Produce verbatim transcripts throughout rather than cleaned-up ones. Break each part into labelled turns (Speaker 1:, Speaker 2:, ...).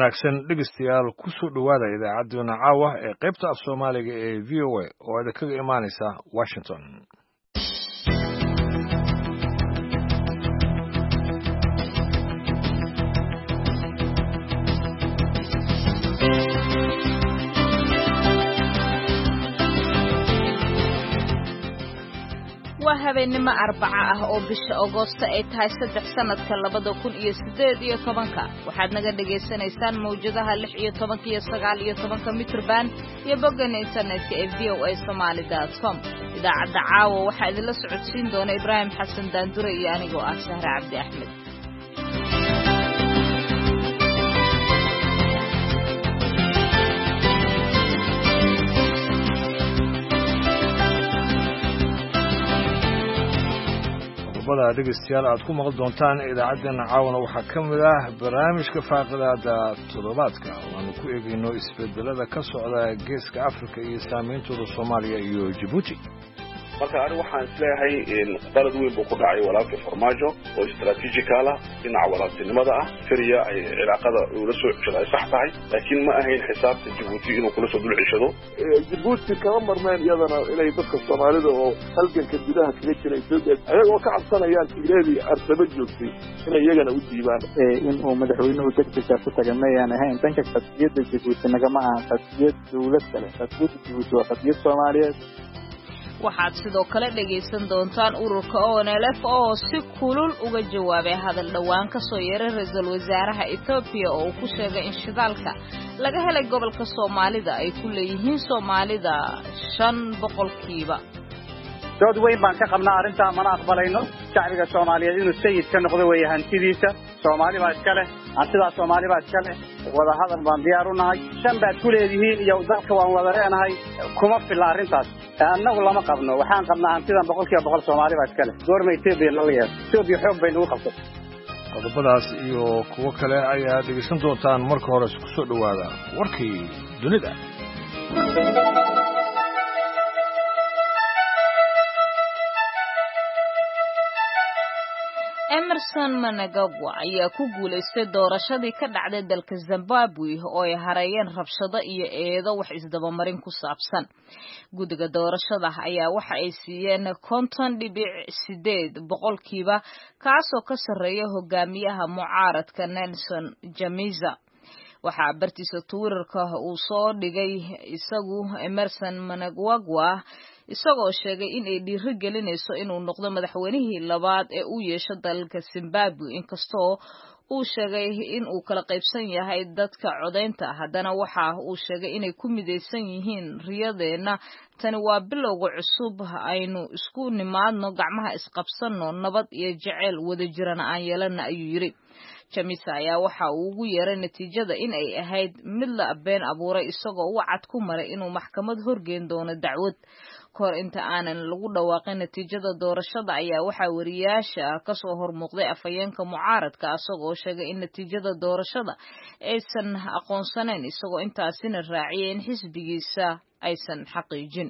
Speaker 1: wanaagsan dhegeystayaal ku soo dhowaada idaacadduna caawa ee qaybta af Soomaaliga ee V O A oo aad kaga imaanaysa Washington.
Speaker 2: waa habeenimo arbaca ah oo bisha Agoosto ay tahay saddex sanadka labada kun iyo siddeed iyo tobanka waxaad naga dhageysanaysaan mawjadaha lix iyo tobanka iyo sagaal iyo tobanka mitrban iyo boggan internetka ee v o a somali dot com idaacadda caawa waxaa idinla socodsiin doona Ibraahim Xasan Daandure iyo anigoo ah Sahra Cabdi Axmed.
Speaker 1: qodobada dhegeystayaal aad ku maqal doontaan idaacaddeenna caawana waxaa ka mid ah barnaamijka faaqidaada toddobaadka waanu ku eegayno isbedelada ka socda geeska Afrika iyo saameyntooda Soomaaliya iyo Djibouti.
Speaker 3: marka anigu waxaan isleeyahay qalad weyn buu ku dhacay walaalka Farmaajo oo istaraatiijikaal ah dhinaca walaaltinimada ah Syria ay cilaaqada ula soo ceshay sax tahay laakiin ma ahayn xisaabta Djibouti inuu kula soo dul ceshado.
Speaker 4: Djibouti kama marmeen iyadana inay dadka Soomaalida oo halganka gudaha kaga jiray ayagoo ka cabsanayaan tiireedii arsaba joogtay inay iyagana u diibaan
Speaker 5: in uu madaxweynuhu degdega ku tagay ma ayaan ahayn danka qadiyadda Djibouti nagama aha qadiyad dawlad kale qadiyadda Djibouti waa qadiyad Soomaaliyeed.
Speaker 2: waxaad sidoo kale dhageysan doontaan ururka O N L F oo si kulul uga jawaabay hadal dhawaan ka soo yeeray ra'iisul wasaaraha Ethiopia oo ku sheegay in shidaalka laga helay gobolka Soomaalida ay ku leeyihiin Soomaalida shan boqolkiiba.
Speaker 5: dood weyn baan ka qabnaa arrinta mana aqbalayno shacbiga Soomaaliyeed inuu sayid ka noqdo way hantidiisa Soomaali baa iska leh hantida Soomaali baa iska leh wada hadal baan diyaar u nahay shan baad ku leedihiin iyo dalka waan wada leenahay kuma fila arrintaas annagu lama qabno waxaan qabnaa hantida boqolkiiba boqol Soomaali baa iska leh goorma Ethiopia la leeyahay Ethiopia xoog bay nagu qabtay.
Speaker 1: qodobadaas iyo kuwa kale ayaa dhegeysan doontaan marka hore isku soo dhowaada warkii dunida.
Speaker 2: Emerson Mnangagwa ayaa ku guuleystay doorashadii ka dhacday dalka Zimbabwe oo ay hareeyeen rabshado iyo eedo wax isdabamarin ku saabsan. Guddiga doorashada ayaa waxa ay siiyeen konton dhibic sideed boqolkiiba kaasoo ka sarreeya hogaamiyaha mucaaradka Nelson Chamisa. waxaa bartiisa Twitterka uu soo dhigay isagu Emerson Mnangagwa isagoo sheegay in ay dhiiri gelinayso inuu noqdo madaxweynihii labaad ee uu yeesho dalka Zimbabwe inkastoo uu sheegay in uu kala qaybsan yahay dadka codeynta haddana waxa uu sheegay inay ku mideysan yihiin riyadeena tani waa bilowga cusub aynu isku nimaadno gacmaha isqabsano nabad iyo jacayl wada jirana aan yeelana ayuu yiri. Chamisa ayaa waxa uu ugu yeeray natiijada in ay ahayd mid la been abuuray isagoo wacad ku maray inuu maxkamad horgeyn doono dacwad kor inta aanan lagu dhawaaqin natiijada doorashada ayaa waxa wariyaasha ka soo hormuuqday afayeenka mucaaradka asagoo sheegay in natiijada doorashada aysan aqoonsaneyn isagoo intaasina raaciyay in xisbigiisa aysan xaqiijin.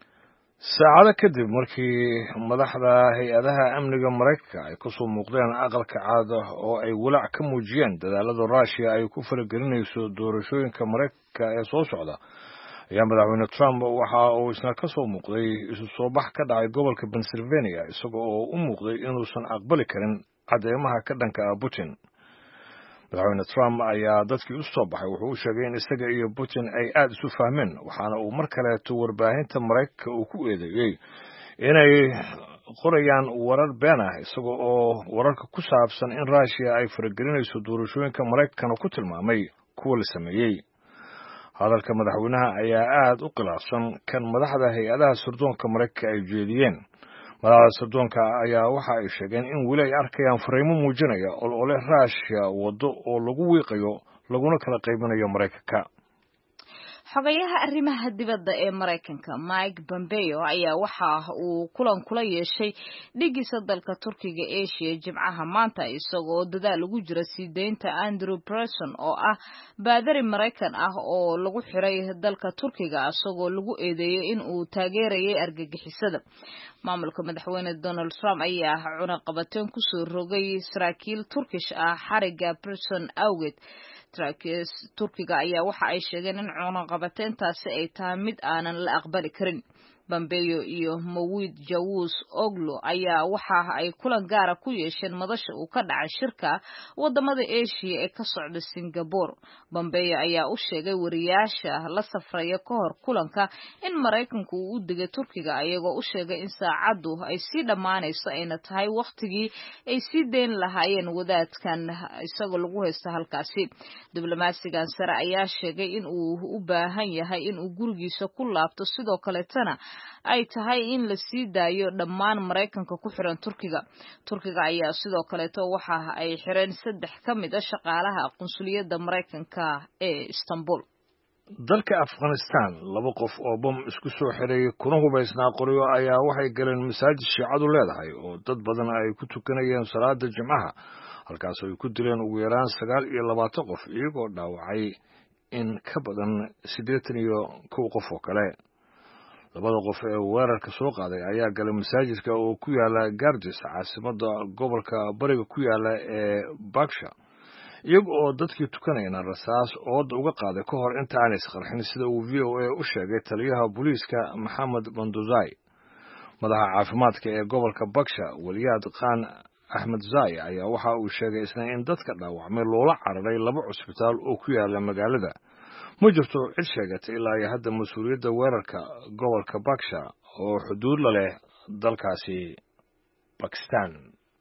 Speaker 1: saacado kadib markii madaxda hay'adaha amniga Mareykanka ay ku soo muuqdeen aqalka cad oo ay walaac ka muujiyeen dadaalada Russia ay ku faragelinayso doorashooyinka Mareykanka ee soo socda ayaa madaxweyne Trump waxa uu isna ka soo muuqday isu soo bax ka dhacay gobolka Pennsylvania isagoo oo u muuqday inuusan aqbali karin cadeymaha ka dhanka ah Putin. madaxweyne Trump ayaa dadkii u soo baxay wuxuu u sheegay in isaga iyo Putin ay aad isu fahmeen waxaana uu mar kale warbaahinta Mareykanka uu ku eedeeyay inay qorayaan warar been ah isagoo oo wararka ku saabsan in Russia ay faragelinayso doorashooyinka Mareykanka ku tilmaamay kuwa la sameeyay. hadalka madaxweynaha ayaa aad u khilaafsan kan madaxda hay'adaha sirdoonka Mareykanka ay jeediyeen. madaxda sirdoonka ayaa waxa ay sheegeen in weli ay arkayaan fariimo muujinaya olole Russia wado oo lagu wiiqayo laguna kala qaybinayo Mareykanka.
Speaker 2: xogayaha arrimaha dibadda ee Mareykanka Mike Pompeo ayaa waxa uu kulan kula yeeshay dhigiisa dalka Turkiga Asia Jimcaha maanta isagoo dadaal ugu jira sii deynta Andrew Brunson oo ah baadari Mareykan ah oo lagu xiray dalka Turkiga isagoo lagu eedeeyay in uu taageerayay argagixisada. maamulka madaxweyne Donald Trump ayaa cunaqabateen ku soo rogay saraakiil Turkish ah xariga Brunson awgeed. Turkiga ayaa waxa ay sheegeen in cunaqabateentaasi ay tahay mid aanan la aqbali karin. Pompeo iyo Mawlid Jawus Oglu ayaa waxa ay kulan gaar ah ku yeesheen madasha uu ka dhacay shirka wadamada Asia ee ka socda Singapore. Pompeo ayaa u sheegay wariyaasha la safraya ka hor kulanka in Mareykanku uu u digay Turkiga ayagoo u sheegay in saacadu ay sii dhamaanayso ayna tahay waqtigii ay sii deyn lahaayeen wadaadkan isagoo lagu haysto halkaasi. Diblomaasigan sare ayaa sheegay in uu u baahan yahay in uu gurigiisa ku laabto sidoo kale tana ay tahay in la sii daayo dhammaan Mareykanka ku xiran Turkiga. Turkiga ayaa sidoo kale waxa ay xireen saddex ka mid ah shaqaalaha qunsuliyadda Mareykanka ee Istanbul.
Speaker 1: dalka Afghanistan laba qof oo bom isku soo xiray kuna hubaysnaa qoryo ayaa waxay galeen masaajid Shiicadu leedahay oo dad badan ay ku tukanayeen salaada Jimcaha halkaas ay ku dileen ugu yaraan sagaal iyo labaatan qof iyagoo dhaawacay in ka badan siddeetan iyo kow qof oo kale. labada qof ee weerarka soo qaaday ayaa galay masaajidka oo ku yaala Gardis caasimadda gobolka bariga ku yaala ee Baksha iyaga oo dadkii tukanayna rasaas ooda uga qaaday ka hor inta aanay isqarxin sida uu V O A u sheegay taliyaha booliiska Maxamed Banduzai. madaxa caafimaadka ee gobolka Baksha Waliyaad Khan Ahmed Zai ayaa waxa uu sheegay isna in dadka dhaawacmay loola cararay laba cusbitaal oo ku yaala magaalada. ma jirto cid sheegatay ilaa iyo hadda mas'uuliyadda weerarka gobolka Baksha oo xuduud la leh dalkaasi Pakistan.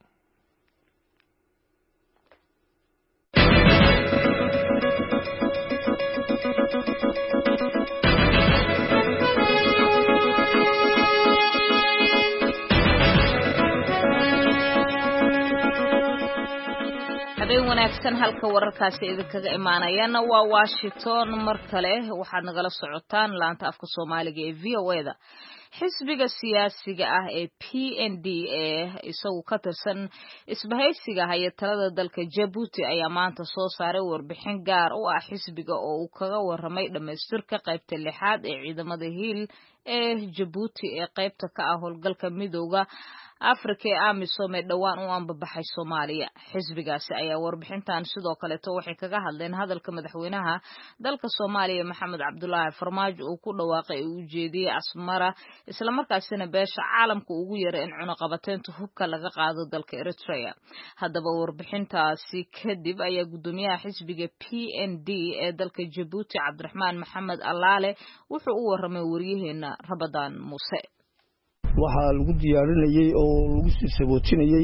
Speaker 2: habeen wanaagsan halka wararkaasi idinkaga imaanayana waa Washington mar kale waxaad nagala socotaan laanta afka Soomaaliga ee V O A da. xisbiga siyaasiga ah ee P N D ee isagu ka tirsan isbahaysiga haya talada dalka Djibouti ayaa maanta soo saaray warbixin gaar u ah xisbiga oo uu kaga waramay dhamaystirka qaybta lixaad ee ciidamada hiil ee Djibouti ee qaybta ka ah howlgalka midowga Afrika ee AMISOM ee dhawaan u anbabaxay Soomaaliya. xisbigaasi ayaa warbixintan sidoo kale to waxay kaga hadleen hadalka madaxweynaha dalka Soomaaliya Maxamed Cabdullaahi Farmaajo uu ku dhawaaqay uu jeediyay Asmara isla markaasina beesha caalamka ugu yeeray in cunaqabateynta hubka laga qaado dalka Eritrea. haddaba warbixintaasi kadib ayaa gudoomiyaha xisbiga P N D ee dalka Djibouti Cabdiraxmaan Maxamed Allaale wuxuu u waramay wariyaheena Rabadaan Muuse.
Speaker 6: waxaa lagu diyaarinayay oo lagu sii sabootinayay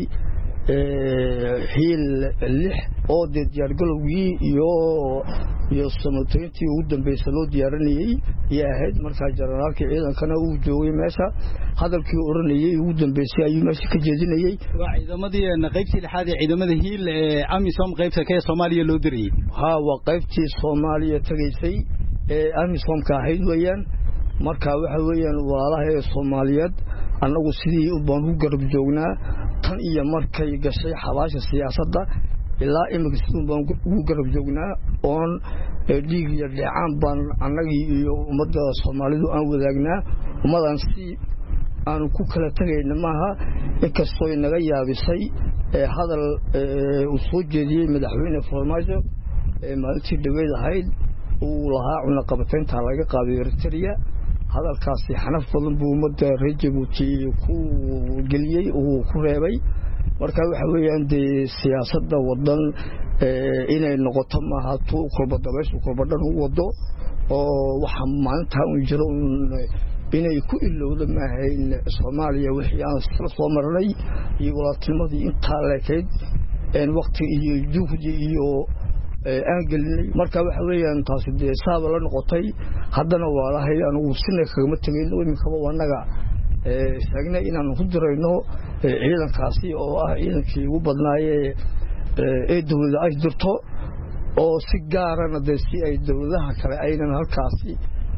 Speaker 6: hiil lix oo dee diyaargalowgii iyo iyo samatayntii ugu dambeysay loo diyaarinayay iyo ahayd markaa generaalkii ciidankana uu joogay meesha hadalkii oranayay ugu dambeysay ayuu meesha ka jeedinayay.
Speaker 7: waa ciidamadii qaybtii lixaad ee ciidamada hiil ee AMISOM qaybta ka Soomaaliya loo diriyay.
Speaker 6: ha waa qaybtii Soomaaliya tagaysay ee AMISOM ka ahayd weeyaan. marka waxa weeyaan walaalaha ee Soomaaliyeed annagu sidii u baan u garab joognaa tan iyo markay gashay xabaasha siyaasadda ilaa imika sidii baan ugu garab joognaa oon dhiig iyo dheecaan baan annagii iyo ummadda Soomaalidu aan wadaagnaa ummadan si aan ku kala tagayna maaha inkastoo inaga yaabisay hadal uu soo jeediyay madaxweyne Farmaajo ee maalintii dhaweyd ahayd uu lahaa cunaqabateynta laga qaaday Eritrea. hadalkaasi xanaf badan buu ummadda reer Djibouti ku geliyay oo ku reebay. marka waxa weeyaan de siyaasadda wadan inay noqoto maaha tuu kolba dabayshu kolba dhan u wado oo waxa maanta uu jiro inay ku ilowda maahayn Soomaaliya wixii aan soo marnay iyo walaaltinimadii inta leekeed in waqti iyo juhdi iyo aan gelinay. marka waxa weeyaan taasi de saaba la noqotay haddana walaalahay anigu sinay kaga tagayno imika wanaga ee sheegna inaan ku dirayno ciidankaasi oo ah ciidankii ugu badnaayay ee dawladda ay dirto oo si gaar ah si ay dawladaha kale aynan halkaasi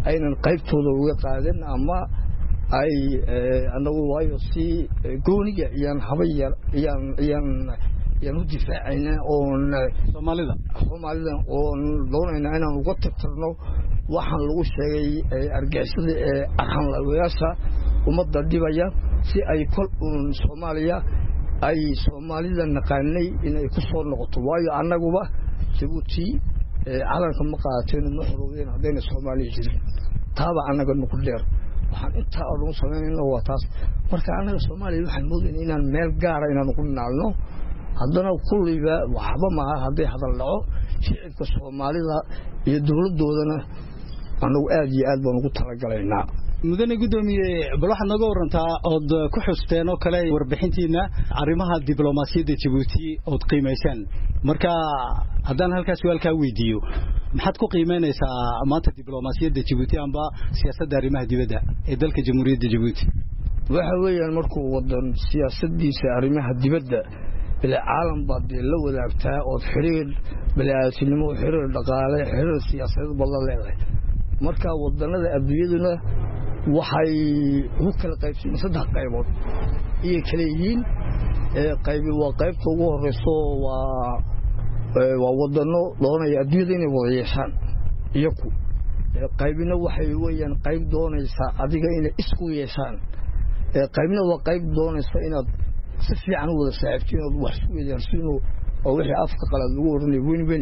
Speaker 6: aynan qaybtooda uga qaadan ama ay anagu waayo si gooniga iyaan haba yar iyaan iyaan iyaan u difaacayna oon
Speaker 7: Soomaalida
Speaker 6: Soomaalida oon doonayna inaan uga tirtirno waxaan lagu sheegay argagixisada ee arxan laweyaasha ummadda dhibaya si ay kol uun Soomaaliya ay Soomaalida naqaanay inay ku soo noqoto waayo anaguba Djibouti calanka ma qaateen ma xoroween hadayna Soomaaliya jirin taaba anaga nuku dheer waxaan inta adoon sameeyno waa taas marka anaga Soomaaliya waxaan moodayna inaan meel gaar ah inaan ku naalno haddana kulliba waxba ma haday hadal dhaco shicibka Soomaalida iyo dawladoodana anagu aad iyo aad baan ugu talagalaynaa
Speaker 7: mudane gudoomiye bal waxa naga warantaa oo ku xusteen oo kale warbixintiina arrimaha diblomaasiyadda Djibouti oo qiimeeysan marka haddaan halkaas su'aalka weydiiyo maxaad ku qiimeynaysaa maanta diblomaasiyadda Djibouti amba siyaasadda arrimaha dibadda ee dalka Jamhuuriyadda Djibouti
Speaker 6: waxa weeyaan markuu wadan siyaasaddiisa arrimaha dibadda ila caalam baad la wadaagtaa oo xiriir balaasnimo xiriir dhaqaale xiriir siyaasadeed badan leedahay marka wadanada adduunyaduna waxay u kala qaybsan saddex qaybood iyo kala yihiin ee qaybi waa qaybta ugu horeyso waa waa wadano doonaya adduunyada inay wada yeeshaan iyagu qaybina waxay weeyaan qayb doonaysa adiga inay isku yeeshaan ee qaybina waa qayb doonaysa inaad si fiican u wada saaxiibtiin oo wax isku yeeshaan oo wixii afka qalad lagu oranay win-win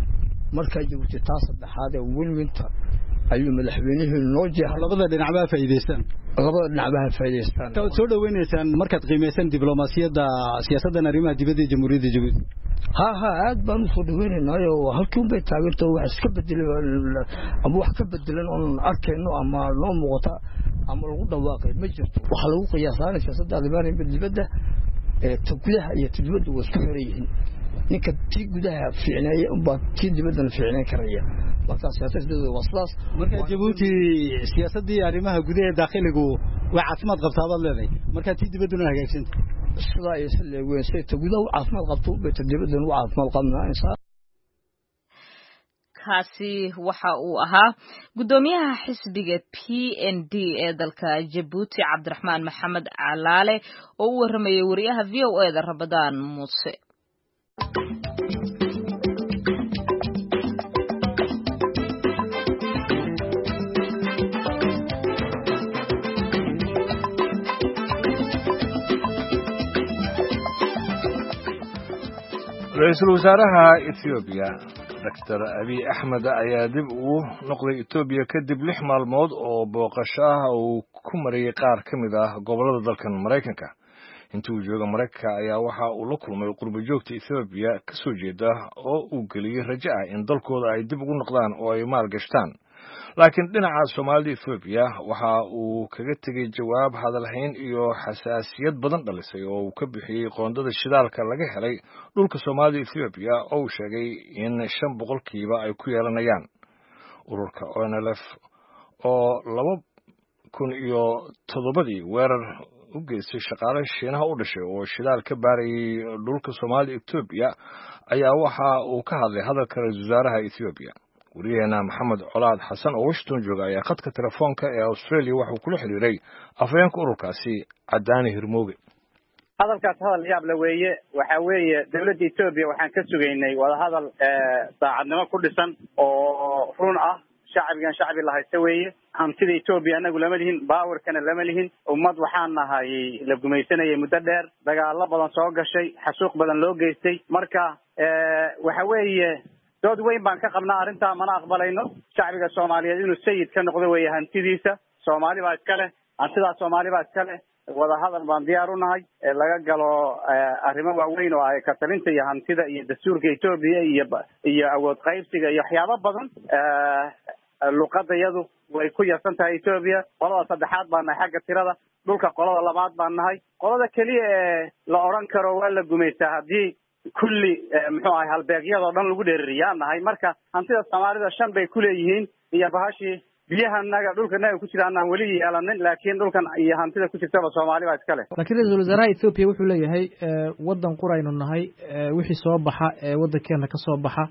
Speaker 6: marka Djibouti taas saddexaad ee win-winta ayuu madaxweynuhu noo jeexay
Speaker 7: labada dhinacba faa'iideystaan
Speaker 6: labada dhinacba faa'iideystaan
Speaker 7: ka soo dhaweynaysan markaad qiimeeysan diblomaasiyadda siyaasadda arrimaha dibadda ee Jamhuuriyadda Djibouti
Speaker 6: ha ha aad baan u soo dhaweynaynaa oo halkii bay taageerto wax iska bedelan ama wax ka bedelan oo arkayno ama loo muuqata ama lagu dhawaaqay ma jirto waxa lagu qiyaasanay siyaasadda arrimaha dibadda ee gudaha iyo dibadda waa isku xiran ninka tii gudaha fiicnay umba tii dibadda fiicnay karaya marka siyaasadda waslas
Speaker 7: marka Djibouti siyaasadii arrimaha gudaha dakhligu waa caafimaad qabtaa baad leedahay marka tii dibadduna hagaagsanto
Speaker 6: sida ay isleeyeen say gudaha caafimaad qabto bay dibadduna caafimaad qabnaa insha
Speaker 2: kaasi waxa uu ahaa gudoomiyaha xisbiga P N D ee dalka Djibouti Cabdiraxmaan Maxamed Calaale oo u waramayay wariyaha V O A da Rabadaan Muuse
Speaker 1: Ra'iisul Wasaaraha Ethiopia Doctor Abiy Ahmed ayaa dib ugu noqday Ethiopia kadib lix maalmood oo booqasho ah oo ku mariyay qaar ka mid ah gobollada dalkan Mareykanka intii uu joogay Mareykanka ayaa waxa uu la kulmay qurbo joogta Ethiopia ka soo jeeda oo uu geliyay rajo ah in dalkooda ay dib ugu noqdaan oo ay maal gashtaan laakiin dhinaca Soomaalida Ethiopia waxa uu kaga tagay jawaab hadalhayn iyo xasaasiyad badan dhalisay oo uu ka bixiyay qoondada shidaalka laga helay dhulka Soomaalida Ethiopia oo uu sheegay in shan boqolkiiba ay ku yeelanayaan ururka O N L F oo laba kun iyo toddobadii weerar u geystay shaqaale Shiinaha u dhashay oo shidaal ka baarayay dhulka Soomaalida Ethiopia ayaa waxa uu ka hadlay hadalka ra'iisul wasaaraha Ethiopia wariyaheena Maxamed Colaad Xasan oo Washington jooga ayaa khadka telefoonka ee Australia waxa uu kula xiriiray afhayeenka ururkaasi Cadaani Hirmooge
Speaker 5: hadalkaas hadal yaab la weeye waxa weeye dawladda Ethiopia waxaan ka sugaynay wada hadal saacadnimo ku dhisan oo run ah shacbigan shacbi la haysta weeye hantida Ethiopia anagu lama lihin baawarkana lama lihin ummad waxaan nahay la gumaysanayay muddo dheer dagaalo badan soo gashay xasuuq badan loo geystay marka waxa weeye dood weyn baan ka qabnaa arrinta mana aqbalayno shacbiga Soomaaliyeed inuu sayid ka noqdo weeye hantidiisa Soomaali baa iska leh hantida Soomaali baa iska leh wada hadal baan diyaar u nahay laga galo arrimo waaweyn oo ay ka talinta iyo hantida iyo dastuurka Ethiopia iyo iyo awood qaybsiga iyo waxyaabo badan luqadayadu way ku yarsan tahay Ethiopia qolada saddexaad baan nahay xagga tirada dhulka qolada labaad baan nahay qolada kaliya ee la oran karo waa la gumaysaa haddii kulli muxuu ahay halbeegyada dhan lagu dheeriyay nahay marka hantida Soomaalida shan bay ku leeyihiin iyo bahashi biyaha naga dhulka naga ku jiraan aan wali yeelanin laakiin dhulkan iyo hantida ku jirtaba Soomaali baa iska leh
Speaker 8: laakiin ra'iisul wasaaraha Ethiopia wuxuu leeyahay wadan qurayno nahay wixii soo baxa ee wadankeena ka soo baxa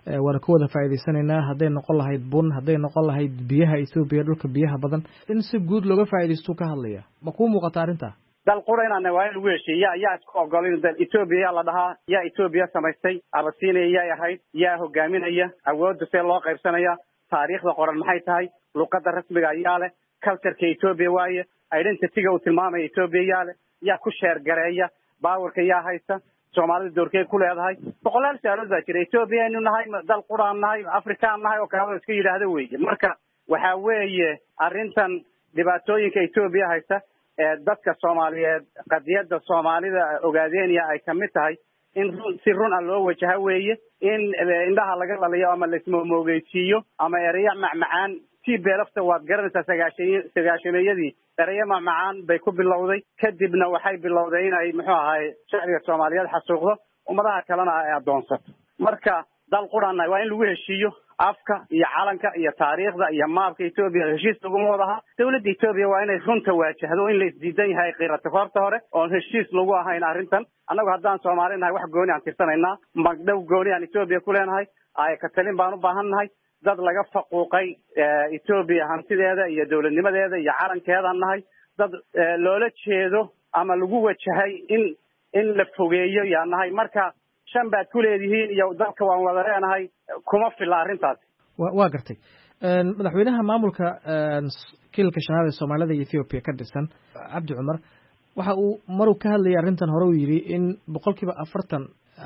Speaker 8: waana ka wada faa'iidaysanaynaa hadday noqon lahayd bun hadday noqon lahayd biyaha Ethiopia dhulka biyaha badan in si guud looga faa'iidaysto ka hadlaya ma ku muuqata arrinta
Speaker 5: dal qurayna waa in lagu heshiiyo yaa isku ogolin dal Ethiopia la dhahaa yaa Ethiopia samaystay Abasiiniya yaa ahayd yaa hogaaminaya awoodda see loo qaybsanaya taariikhda qoran maxay tahay luqadda rasmiga ayaa leh culture-ka Ethiopia waaye identity-ga uu tilmaamay Ethiopia yaa leh yaa ku sheer gareeya baawarka yaa haysta Soomaalida doorkay ku leedahay boqolaal su'aalood baa jira Ethiopia inuu nahay dal quraan nahay Afrikaan nahay oo kale iska yiraahdo weeye marka waxa weeye arrintan dhibaatooyinka Ethiopia haysta ee dadka Soomaaliyeed qadiyada Soomaalida ogaadeenaya ay kamid tahay in si run ah loo wajaha weeye in indhaha laga laliyo ama la ismoogeysiiyo ama ereya macmacaan si beelafta waad garanaysaa sagaashameeyadii ereya macmacaan bay ku bilowday kadibna waxay bilowday inay muxuu ahaay shacbiga Soomaaliyeed xasuuqdo ummadaha kalena ay adoonsato marka dal quraan waa in lagu heshiiyo afka iyo calanka iyo taariikhda iyo maabka Ethiopia heshiis lagu wadaha dawladda Ethiopia waa inay runta waajahdo in la isdiidan yahay qeyrata horta hore oo heshiis lagu ahayn arrintan annagu haddaan Soomaaliyeed wax gooni aan tirsanayna magdhow gooni aan Ethiopia ku leenahay ay ka talin baan u baahannahay dad laga faquuqay Ethiopia hantideeda iyo dawladnimadeeda iyo calankeeda nahay dad loola jeedo ama lagu wajahay in in la fogeeyo yaa nahay marka shan baad ku leedihiin iyo dalka waan wada leenahay kuma filla arrintaas
Speaker 8: waa gartay madaxweynaha maamulka kiilka shanaad ee Soomaalida iyo Ethiopia ka dhisan Cabdi Cumar waxa uu maruu ka hadlayay arrintan hore uu yiri in boqolkiiba afartan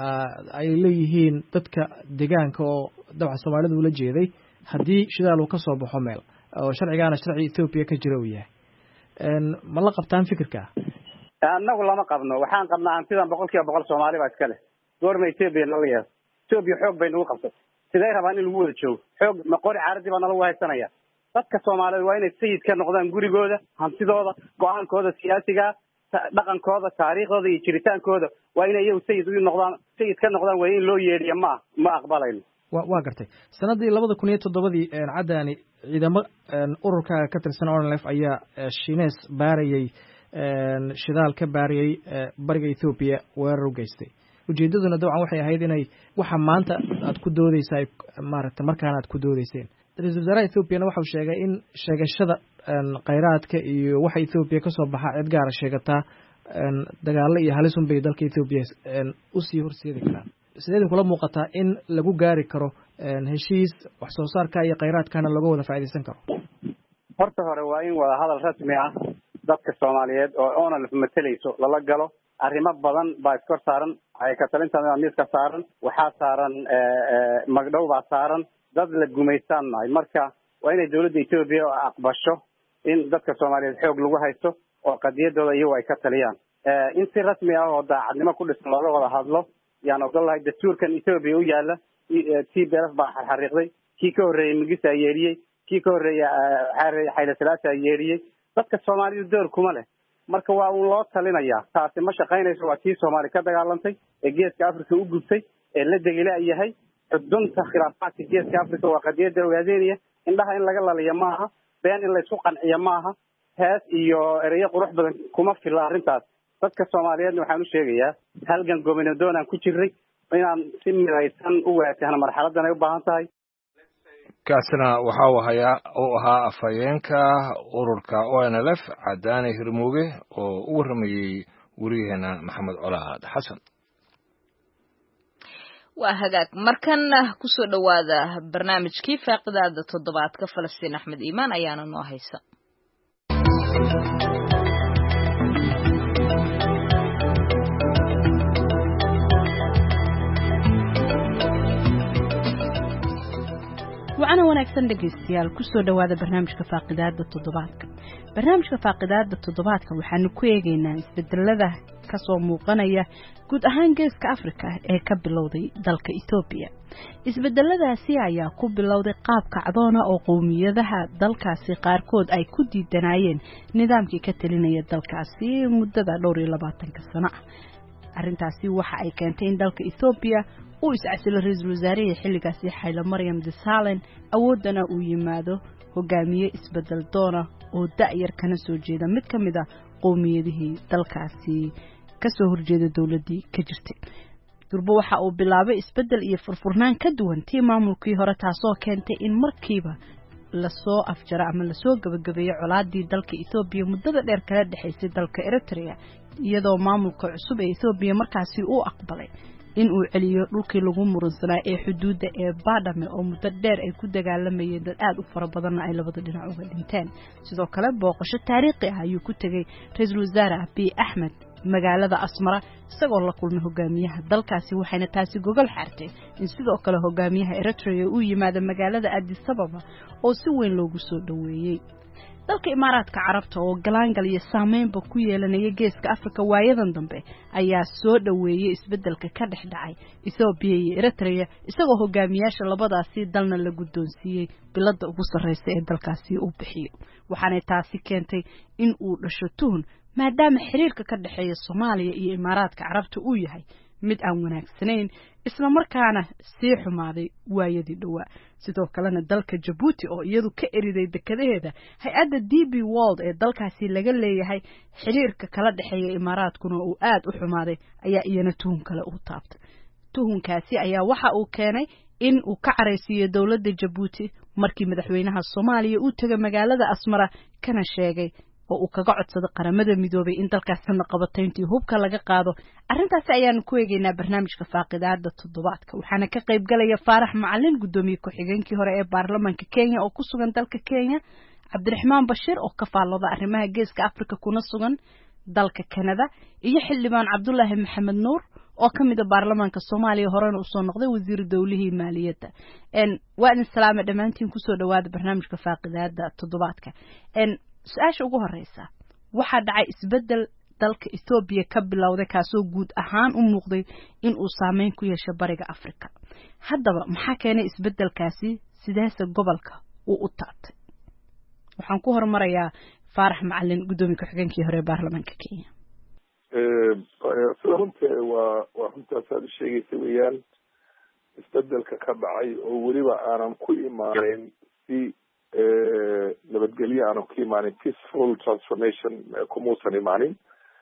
Speaker 8: ay leeyihiin dadka deegaanka oo dabca Soomaalida ula jeeday haddii shidaal uu ka soo baxo meel oo sharcigaana sharci Ethiopia ka jira uu yahay ma la qabtaan fikirka
Speaker 5: annagu lama qabno waxaan qabnaa antidan boqolkiiba boqol Soomaali baa iska leh goorma Ethiopia laga yahay Ethiopia xoog bay nagu qabtay sidee rabaan in lagu wada joogo xoog ma qori caaradi baa nalagu haysanaya dadka Soomaaliyeed waa inay sayid ka noqdaan gurigooda hantidooda go'aankooda siyaasiga dhaqankooda taariikhdooda iyo jiritaankooda waa inay iyagu sayid u noqdaan sayid ka noqdaan waa in loo yeedhiyo ma ma aqbalayno
Speaker 8: waa gartay sanadii labada kun iyo toddobadii caddaani ciidamo ururka ka tirsan O N L F ayaa Shiinees baarayay shidaal ka baarayay bariga Ethiopia weerar u geystay ujeedaduna dabcan waxay ahayd inay waxa maanta aad ku doodaysaa maaragtay markaan aad ku doodayseen ra-iisul wasaaraha Ethiopia waxa uu sheegay in sheegashada khayraadka iyo waxa Ethiopia ka soo baxa cid gaar ah sheegataa dagaalo iyo halis un bay dalka Ethiopia u sii horseedi karaan sidee kula muuqataa in lagu gaari karo heshiis wax soo saarka iyo khayraadkana laga wada faa'iideysan karo
Speaker 5: horta hore waa in wada hadal rasmi ah dadka Soomaaliyeed oo O N L F matalayso lala galo arrimo badan baa iskor saaran ay ka talinta miiska saaran waxaa saaran magdhow baa saaran dad la gumaystaan nahay marka waa inay dawladda Ethiopia aqbasho in dadka Soomaaliyeed xoog lagu haysto oo qadiyadooda iyagu ay ka taliyaan in si rasmi ah oo daacadnimo ku dhisan looga wada hadlo yaan ogolahay dastuurkan Ethiopia u yaala T B F baa xariiqday kii ka horreeyay Migisa yeeliyay kii ka horreeyay Hayle Selassie yeeliyay dadka Soomaaliyeed door kuma leh marka waa uu loo talinayaa taasi ma shaqaynayso waa tii Soomaali ka dagaalantay ee geeska Afrika u gubtay ee la degila yahay xudunta khilaafaadka geeska Afrika waa qadiyada ogaadeenaya indhaha in laga laliyo maaha been in la isku qanciyo maaha hees iyo ereyo qurux badan kuma filla arrintaas dadka Soomaaliyeed waxaan u sheegayaa halgan gobnadoon aan ku jirnay inaan si midaysan u waajahno marxaladan ay u baahan tahay
Speaker 1: kaasina waxa uu hayaa oo ahaa afhayeenka ururka O N L F Cadaani Hirmuuge oo u waramayay wariyaheena Maxamed Colaad Xasan
Speaker 2: waa hagaag markan ku soo dhawaada barnaamijkii faaqidaada toddobaadka Falastiin Axmed Iimaan ayaana noo haysa
Speaker 9: وأنا wanaagsan dhageystayaal ku soo dhawaada barnaamijka faaqidaada toddobaadka barnaamijka faaqidaada toddobaadka waxaanu ku eegaynaa isbedelada ka soo muuqanaya guud ahaan geeska Afrika ee ka bilowday dalka Ethiopia isbedeladaasi ayaa ku bilowday qaab kacdoona oo qowmiyadaha dalkaasi qaarkood ay ku diidanayeen nidaamkii ka talinaya dalkaasi muddada dhowr iyo labaatan sano arrintaasi waxa ay keentay in dalka Ethiopia uu iscasilo ra'iisul wasaaraha xilligaasi Haile Mariam Desalegn awoodana uu yimaado hogaamiye isbedel doona oo da'yar kana soo jeeda mid kamid ah qowmiyadihii dalkaasi ka soo horjeeda dawladii ka jirtay durbo waxa uu bilaabay isbedel iyo furfurnaan ka duwan tii maamulkii hore taasoo keentay in markiiba lasoo afjaro ama lasoo gabagabeeyo colaadii dalka Ethiopia muddada dheer kala dhaxaysay dalka Eritrea iyadoo maamulka cusub ee Ethiopia markaasi uu aqbalay in uu celiyo dhulkii lagu muransanaa ee xuduudda ee Badame oo muddo dheer ay ku dagaalamayeen dad aad u fara badan ay labada dhinac uga dhinteen sidoo kale booqasho taariikhi ah ayuu ku tagay ra'iisul wasaare Abiy Ahmed magaalada Asmara isagoo la kulmay hogaamiyaha dalkaasi waxayna taasi gogol xaartay in sidoo kale hogaamiyaha Eritrea uu yimaado magaalada Addis Ababa oo si weyn loogu soo dhaweeyay dalka Imaaraadka Carabta oo galaangal iyo saameynba ku yeelanaya geeska Afrika waayadan dambe ayaa soo dhaweeyay isbedelka ka dhex dhacay Ethiopia iyo Eritrea isagoo hogaamiyaasha labadaasi dalna la guddoonsiiyay bilada ugu sarreysa ee dalkaasi uu bixiyo waxaana taasi keentay in uu dhasho tuhun maadaama xiriirka ka dhaxeeya Soomaaliya iyo Imaaraadka Carabta uu yahay mid aan wanaagsanayn isla markaana sii xumaaday waayadii dhawaa sidoo kalena dalka Djibouti oo iyadu ka eriday dekadaheeda hay'adda D B World ee dalkaasi laga leeyahay xiriirka kala dhaxeeya Imaaraadkuna uu aad u xumaaday ayaa iyana tuhun kale u taabtay tuhunkaasi ayaa waxa uu keenay in uu ka careysiyo dawladda Djibouti markii madaxweynaha Soomaaliya uu tagay magaalada Asmara kana sheegay oo uu kaga codsaday qaramada midoobay in dalkaasna qabatayntii hubka laga qaado arintaas ayaan ku eegaynaa barnaamijka faaqidaada toddobaadka waxaana ka qayb galaya Faarax Macalin gudoomiye ku-xigeenkii hore ee baarlamaanka Kenya oo ku sugan dalka Kenya Cabdiraxmaan Bashir oo ka faallooda arrimaha geeska Afrika kuna sugan dalka Canada iyo xildhibaan Cabdullaahi Maxamed Nuur oo ka mid ah baarlamaanka Soomaaliya horena u soo noqday wasiir dawlihii maaliyadda en waa in salaam dhamaantiin ku soo dhawaada barnaamijka faaqidaada toddobaadka en su-aasha ugu horeysa waxaa dhacay isbedel dalka Ethiopia ka bilowday kaasoo guud ahaan u muuqday in uu saameyn ku yeesho bariga Afrika haddaba maxaa keenay isbedelkaasi sidaasa gobolka uu u taabtay waxaan ku hormarayaa Faarax Macalin gudoomiye ku-xigeenkii hore ee baarlamaanka Kenya
Speaker 4: ee runtii waa waa runtaas aad sheegaysa weeyaan isbedelka ka dhacay oo weliba aanan ku imaaneyn si nabadgelyo aanan ku imaanin peaceful transformation kumuusan imaanin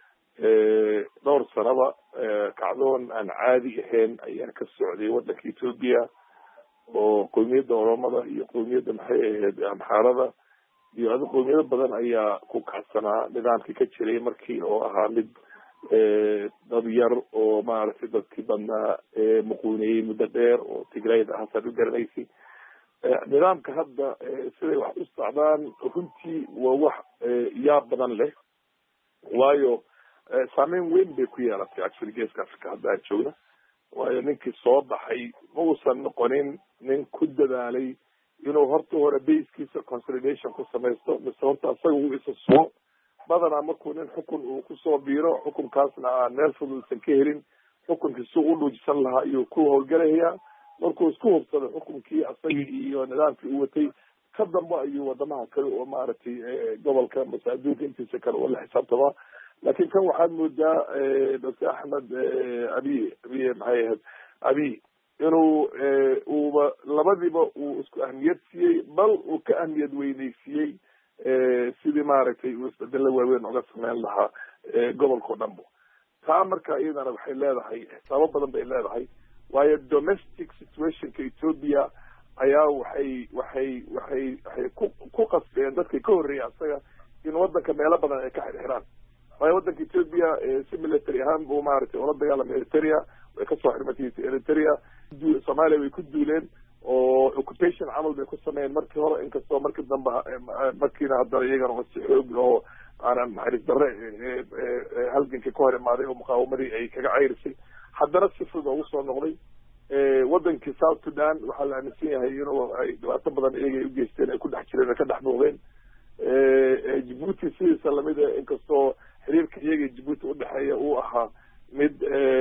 Speaker 4: dhowr sanaba kacdoon aan caadi ahayn ayaa ka socday waddanka Ethiopia oo qowmiyadda Oromada iyo qowmiyadda maxay ahayd Amxaarada iyo adu qowmiyado badan ayaa ku kacsanaa nidaamkii ka jiray markii oo ahaa mid dad yar oo maaragtay dadkii badnaa muquuniyey muddo dheer oo Tigrayda hasan u garanaysay nidaamka hadda siday wax u socdaan runtii waa wax yaab badan leh waayo saameyn weyn bay ku yeelatay actually geeska Afrika hadda aan joogna waayo ninkii soo baxay ma uusan noqonin nin ku dadaalay inuu horta hore basekiisa consolidation ku samaysto mise horta asaga uu isa soo badanaa markuu nin xukun uu kusoo biiro xukunkaasna aan meel fuduusan ka helin xukunkiisu u dhuujisan lahaa iyo ku howlgalayaa markuu isku hubsado xukunkii asagii iyo nidaamkii uu watay ka dambe ayuu wadamaha kale oo maaragtay gobolka mase adduunka intiisa kale oo la xisaabtamaa laakiin kan waxaad moodaa doctor Axmed Abiy Abiy maxay ahayd Abiy inuu uuba labadiiba uu isku ahmiyad siiyey bal uu ka ahmiyad weynaysiiyey sidii maaragtay uu isbedelo waaweyn uga sameyn lahaa gobolka o dhanba taa marka iyadana waxay leedahay xisaabo badan bay leedahay waayo domestic situationka Ethiopia ayaa waxay waxay waxay waxay ku ku qasbeen dadkii ka horreeyay asaga in waddanka meelo badan ay ka xirxiraan waayo waddanka Ethiopia si military ahaan buu maaragtay ula dagaalamay Eritrea way ka soo xirmatay Eritrea Soomaaliya way ku duuleen oo occupation camal bay ku sameeyeen markii hore inkastoo markii dambe markiina haddana iyagana waa si xoog oo aanan naxariis darre halgankii ka hor imaaday oo muqaawamadii ay kaga cayrisay haddana si fudud ugu soo noqday wadankii South Sudan waxaa la aaminsan yahay inuu ay dhibaato badan iyaga u geysteen ay ku dhex jireen ka dhex muuqdeen Djibouti sidiisa lamid ah inkastoo xiriirka iyaga Djibouti u dhexeeya uu ahaa mid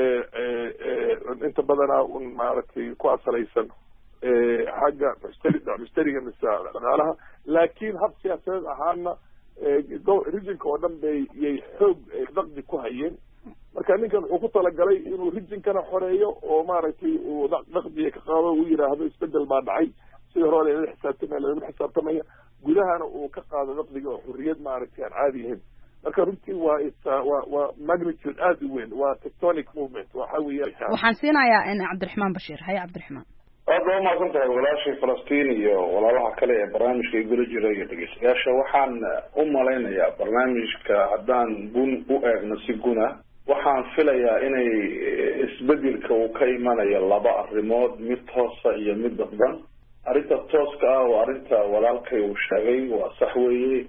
Speaker 4: inta badana un maaragtay ku asalaysan xagga mushtari mushtariga mise dhaqaalaha laakiin hab siyaasadeed ahaana regionka oo dhan bay yay xoog daqdi ku hayeen marka ninkan wuxuu ku talagalay inuu rijinkana xoreeyo oo maaragtay uu daqdiga ka qaado uu yiraahdo isbedel baa dhacay sidii hore lala xisaabtamaya lala xisaabtamaya gudahana uu ka qaado daqdiga oo xurriyad maaragtay aan caadi ahayn marka runtii waa waa waa magnitude aad u weyn waa tectonic movement waxa weeyaan
Speaker 9: waxaan siinayaa in cabdiraxmaan bashiir hay cabdiraxmaan
Speaker 3: aad baa umahadsan tahay walaashii falastiin iyo walaalaha kale ee barnaamijka igula jira iyo dhegeystayaasha waxaan u malaynayaa barnaamijka haddaan gun u eegno si guna waxaan filayaa inay isbedelka uu ka imanayo laba arrimood mid toosa iyo mid dadban arrinta tooska ah waa arrinta walaalkay uu sheegay waa sax weeye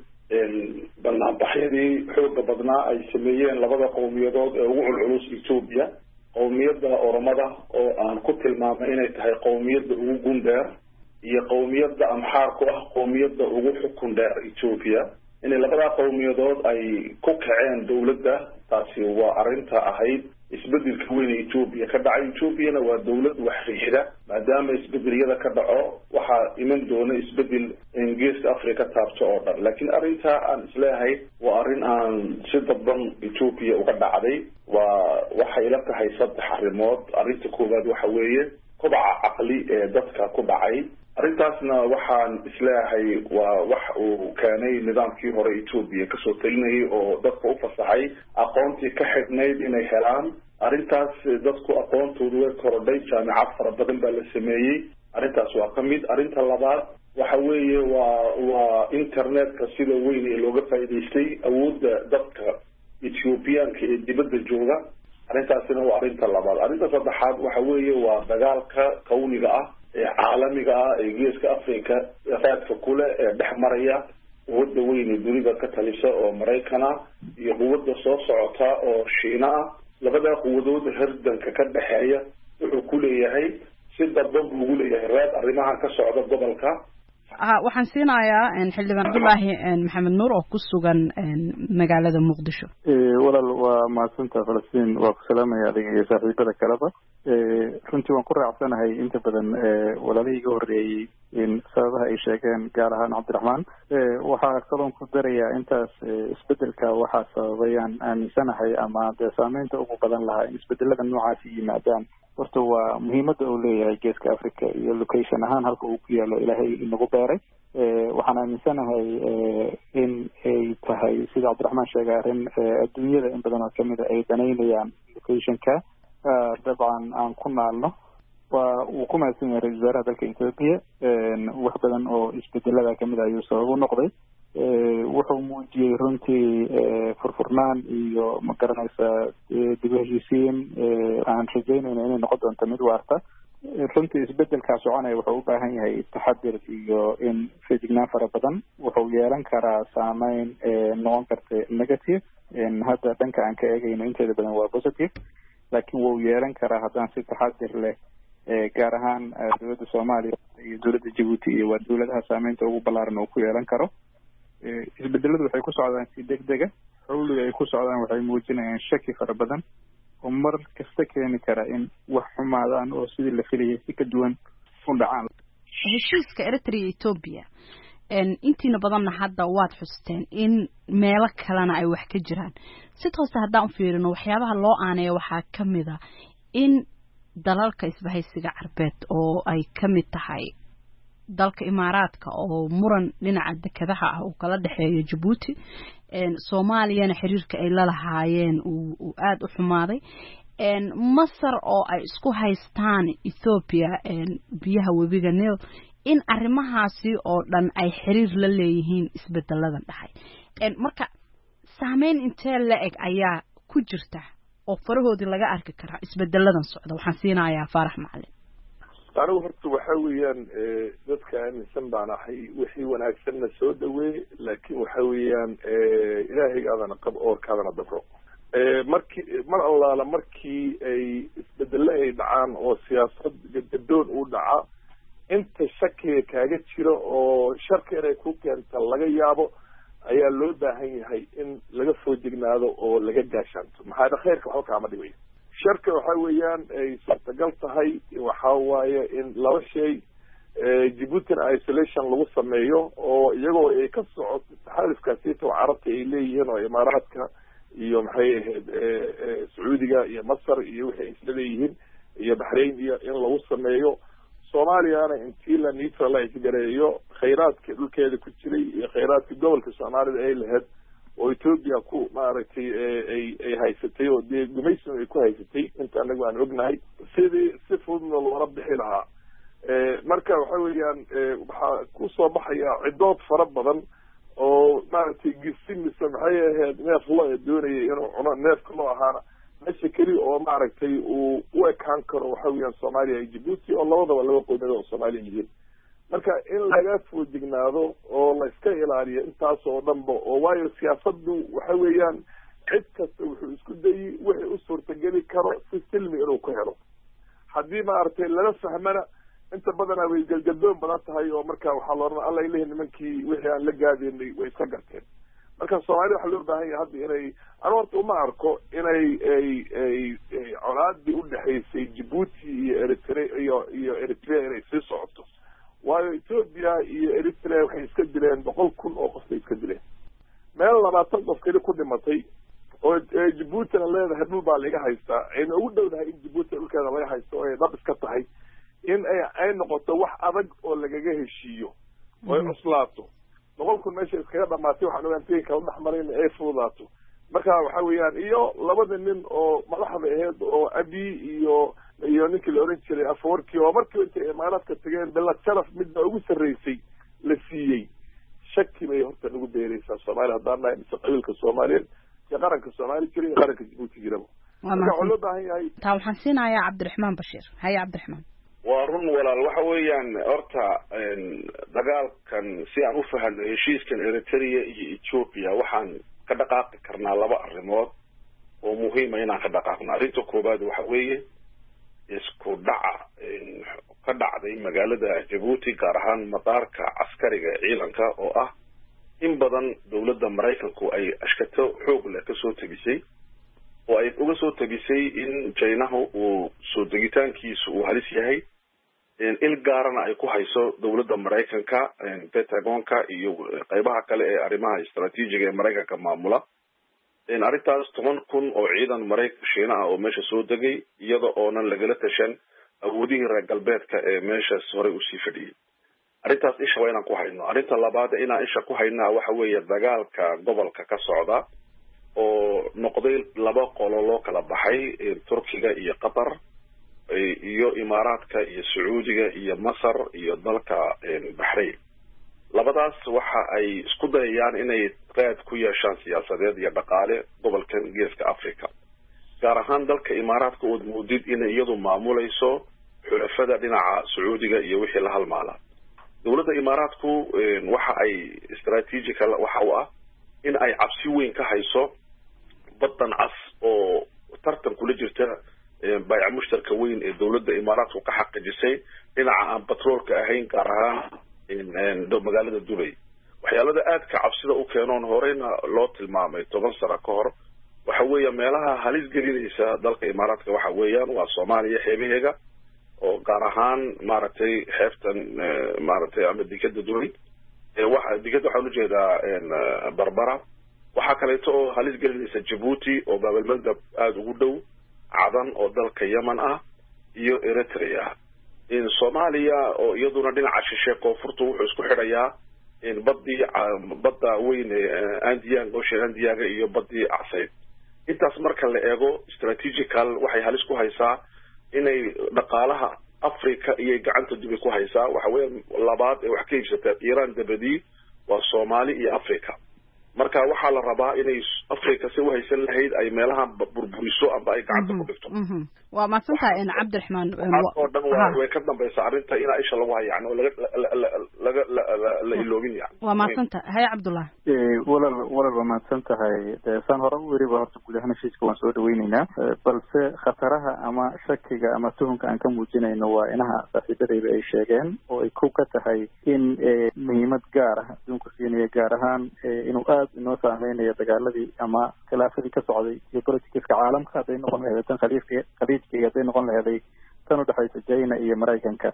Speaker 3: banaanbaxyadii xooga badnaa ay sameeyeen labada qowmiyadood ee ugu culculus Ethiopia qowmiyadda Oromada oo aan ku tilmaamay inay tahay qowmiyadda ugu gundheer iyo qowmiyadda Amxaarku ah qowmiyadda ugu xukun dheer Ethiopia in labada qowmiyadood ay ku kaceen dawladda taasi waa arrinta ahayd isbedelka weyn ee Ethiopia ka dhacay Ethiopia waa dawlad wax riixda maadaama isbedelada ka dhaco waxa iman doona isbedel Ingiriiska Afrika taabto oo dhan laakiin arrinta aan isleeyahay waa arrin aan si dadban Ethiopia uga dhacday waa waxa ila tahay saddex arrimood arrinta koowaad waxa weeye kobaca caqli ee dadka ku dhacay arrintaasna waxaan isleeyahay waa wax uu keenay nidaamkii hore Ethiopia ka soo talinayay oo dadka u fasaxay aqoontii ka xidhnayd inay helaan arrintaas dadku aqoontoodu way korodhay jaamacad fara badan baa la sameeyey arrintaas waa ka mid arrinta labaad waxa weeye waa waa internetka sida weyn ee looga faa'iidaystay awoodda dadka Ethiopiaanka ee dibadda jooga arrintaasina waa arrinta labaad arrinta saddexaad waxa weeye waa dagaalka kawniga ah ee caalamiga ah ee geeska Afrika raadka kule ee dhexmaraya quwadda weyn ee dunida ka talisa oo Mareykanka iyo quwadda soo socota oo Shiina labada quwadood herdanka ka dhaxeeya wuxuu ku leeyahay si dadban ugu leeyahay raad arrimaha ka socda gobolka
Speaker 9: waxaan siinayaa xildhibaan Abdullaahi Maxamed Nuur oo ku sugan magaalada Muqdisho
Speaker 10: walaal waa maasanta Falastiin waa ku salaamaya adiga iyo saaxiibada kaleba runtii waan ku raacsanahay inta badan walaalihii horeeyay in sababaha ay sheegeen gaar ahaan Cabdiraxmaan waxaa kaloo ku darayaa intaas isbedelka waxa sababayaan aaminsanahay ama de saameynta ugu badan lahaa in isbedelada noocaas yimaadaan horta waa muhiimadda uu leeyahay geeska Afrika iyo location ahaan halka uu ku yaalo ilaahay inagu beeray waxaan aaminsanahay in ay tahay sida Cabdiraxmaan sheegay arrin adduunyada in badan oo kamid ah ay danaynayaan locationka dabcan aan ku naalno waa uu ku mahadsan yahay ra-iisul wasaaraha dalka Ethiopia wax badan oo isbedelada kamid ah ayuu sabab u noqday wuxuu muujiyey runtii furfurnaan iyo ma garanaysa dib u heshiisiin aan rajaynayna inay noqon doonto mid waarta runtii isbedelkaa soconaya wuxuu u baahan yahay taxadir iyo in feejignaan fara badan wuxuu yeelan karaa saameyn noqon karta negative hadda dhanka aan ka eegayno inteeda badan waa positive laakiin wuu yeelan karaa haddaan si taxadir leh gaar ahaan dowladda Soomaaliya iyo dowladda Djibouti iyo waa dowladaha saameynta ugu ballaaran oo ku yeelan karo isbedeladu waxay ku socdaan si degdega xawliga ay ku socdaan waxay muujinayaan shaki fara badan oo mar kasta keeni kara in wax xumaadaan oo sidii la filayay si ka duwan u dhacaan
Speaker 9: heshiiska Eritrea iyo Ethiopia intiina badanna hadda waad xusteen in meelo kalena ay wax ka jiraan si toos ah haddaan u fiirino waxyaabaha loo aaneeyo waxaa ka mid ah in dalalka isbahaysiga Carbeed oo ay ka mid tahay dalka Imaaraadka oo muran dhinaca dekedaha ah oo kala dhaxeeyo Djibouti een Soomaaliyana xiriirka ay la lahaayeen uu aad u xumaaday een Masar oo ay isku haystaan Ethiopia een biyaha webiga Nile in arrimahaasi oo dhan ay xiriir la leeyihiin isbedeladan dhaxay een marka saameyn intee la eg ayaa ku jirta oo farahoodii laga arki karaa isbedeladan socda waxaan siinayaa Faarax Macalin
Speaker 4: anigu horta waxa weeyaan dadka aaminsan baan ahay wixii wanaagsanna soo dhaweey laakiin waxa weeyaan ilaahaygaadana qab oorkaadana dabro markii mar allaala markii ay isbedelo ay dhacaan oo siyaasad gadgadoon uu dhaca inta shakiga kaaga jiro oo sharka inay ku keenta laga yaabo ayaa loo baahan yahay in laga soo jignaado oo laga gaashaanto maxaa khayrka waxba kaama dhibayo sharka waxa weeyaan ay suurtagal tahay waxa waaye in laba shay Djibouti isolation lagu sameeyo oo iyagoo ay ka socoto taxalifkaasi oo carabta ay leeyihiin oo Imaaraadka iyo maxay ahayd Sacuudiga iyo Masar iyo wixii isla leeyihiin iyo Bahrain iyo in lagu sameeyo Soomaaliyana intii la neutralize gareeyo khayraadka dhulkeeda ku jiray iyo khayraadka gobolka Soomaalida ay lahayd oo Ethiopia ku maaragtay ay ay haysatay oo dee gumaysi ay ku haysatay inta anagu aan ognahay sidii si fudud loo bixi lahaa marka waxa weeyaan waxa ku soo baxaya cidood fara badan oo maaragtay gisimisa maxay ahayd neef loo doonayay inuu cuno neefka loo ahaana meesha keli oo maaragtay uu u ekaan karo waxa weeyaan Soomaaliya iyo Djibouti oo labadaba laba qodob oo Soomaaliya yihiin marka in laga foojignaado oo la iska ilaaliyo intaas oo dhanba oo waayo siyaasaddu waxa weeyaan cid kasta wuxuu isku dayay wixii u suurtageli karo si silmi inuu ku helo haddii maaragtay lala fahmana inta badan ay galgadoon badan tahay oo marka waxa loo rabaa alla ilaahay nimankii wixii aan la gaadinay way iska garteen marka Soomaaliya waxa loo baahan yahay hadda inay aan horta uma arko inay ay ay colaadii u dhaxaysay Djibouti iyo Eritrea iyo iyo Eritrea inay sii socoto waayo Ethiopia iyo Eritrea waxay iska dileen boqol kun oo qof iska dileen meel labaatan qof kale ku dhimatay oo Djibouti leedahay dhul baa laga haystaa in ugu dhowdahay in Djibouti dhulkeeda laga haysto oo ay dab iska tahay in ay ay noqoto wax adag oo lagaga heshiiyo oo ay cuslaato boqol kun meesha iskaga dhamaatay waxaan ogaantay kala dhaxmaray in ay fududaato marka waxa weeyaan iyo labada nin oo madaxda ahayd oo Abi iyo iyo ninkii la oran jiray Afwerki oo markii ay imaaraadka tageen bilad sharaf mid ugu sareysay la siiyay shaki bay horta ugu beeraysaa Soomaaliya haddana ay qabiilka Soomaaliyeed iyo qaranka Soomaaliya jiray qaranka Djibouti jiraba marka loo baahan yahay
Speaker 9: taa waxaan siinayaa Cabdiraxmaan Bashiir hay Cabdiraxmaan
Speaker 3: waa run walaal waxa weeyaan horta dagaalkan si aan u fahanno heshiiskan Eritrea iyo Ethiopia waxaan ka dhaqaaqi karnaa laba arrimood oo muhiim ah inaan ka dhaqaaqno arrinta koobaad waxa weeye isku dhaca ka dhacday magaalada Djibouti gaar ahaan madaarka askariga ciidanka oo ah in badan dawladda Mareykanku ay ashkato xoog leh ka soo tabisay oo ay uga soo tabisay in Chinahu uu soo degitaankiisu uu halis yahay in il gaarana ay ku hayso dawladda Mareykanka Pentagonka iyo qaybaha kale ee arrimaha istaraatiijiga ee Mareykanka maamula in arrintaas toban kun oo ciidan Mareykan Shiina ah oo meesha soo degay iyada oo nan lagala tashan awoodihii reer galbeedka ee meeshaas hore u sii fadhiyay arrintaas isha waa inaan ku hayno arrinta labaad ee inaan isha ku haynaa waxa weeye dagaalka gobolka ka socda oo noqday laba qolo loo kala baxay Turkiga iyo Qatar iyo Imaaraadka iyo Sacuudiga iyo Masar iyo dalka Bahrain labadaas waxa ay isku dayayaan inay qaad ku yeeshaan siyaasadeed iyo dhaqaale gobolkan Geeska Afrika gaar ahaan dalka Imaaraadka oo moodid inay iyadu maamulayso xulafada dhinaca Sacuudiga iyo wixii la halmaala dawladda Imaaraadku waxa ay istaraatiijiga waxa uu ah in ay cabsi weyn ka hayso badan cas oo tartan kula jirta bay'ad mushtarka weyn ee dawladda Imaaraadku ka xaqijisay dhinaca aan batroolka ahayn gaar ahaan in magaalada Dubai waxyaalada aad ka cabsida u keenon horeyna loo tilmaamay toban sano ka hor waxa weeye meelaha halis gelinaysa dalka Imaaraadka waxa weeyaan waa Soomaaliya xeebaheega oo gaar ahaan maaragtay xeebtan maaragtay ama digada Dubai ee waxa digada waxa loo jeedaa Barbara waxa kale oo halis gelinaysa Djibouti oo Bab el-Mandab aad ugu dhow cadan oo dalka Yemen ah iyo Eritrea in Soomaaliya oo iyaduna dhinaca shishe koonfurta wuxuu isku xidhayaa in badii badda weyn ee Andiyan oo Andiyaga iyo badii Acsayd intaas marka la eego strategical waxay halis ku haysaa inay dhaqaalaha Afrika iyo gacanta Dubai ku haysaa waxa weeye labaad ee wax ka iibsata Iran dabadii waa Soomaali iyo Afrika marka waxa la rabaa inay Afrika si u haysan lahayd ay meelaha burburiso amba ay gacanta ku dhigto
Speaker 9: waa ma santaa in Cabdiraxmaan
Speaker 3: oo dhan waa way ka dambaysaa arrinta ina isha lagu hayo yani laga laga la iloobin yani
Speaker 9: waa ma santaa hay Cabdullah
Speaker 10: ee walal walal ma santahay san hore u yiri horta gudaha heshiiska waan soo dhaweynaynaa balse khataraha ama shakiga ama tuhunka aan ka muujinayno waa inaha saaxiibadayda ay sheegeen oo ay ku ka tahay in muhiimad gaar ah adduunka siinaya gaar ahaan inuu aad inoo saameynayo dagaaladii ama khilaafadii ka socday iyo politiska caalamka haday noqon lahayd tan khaliifka khaliifka haday noqon lahayd tan u dhaxaysa China iyo Mareykanka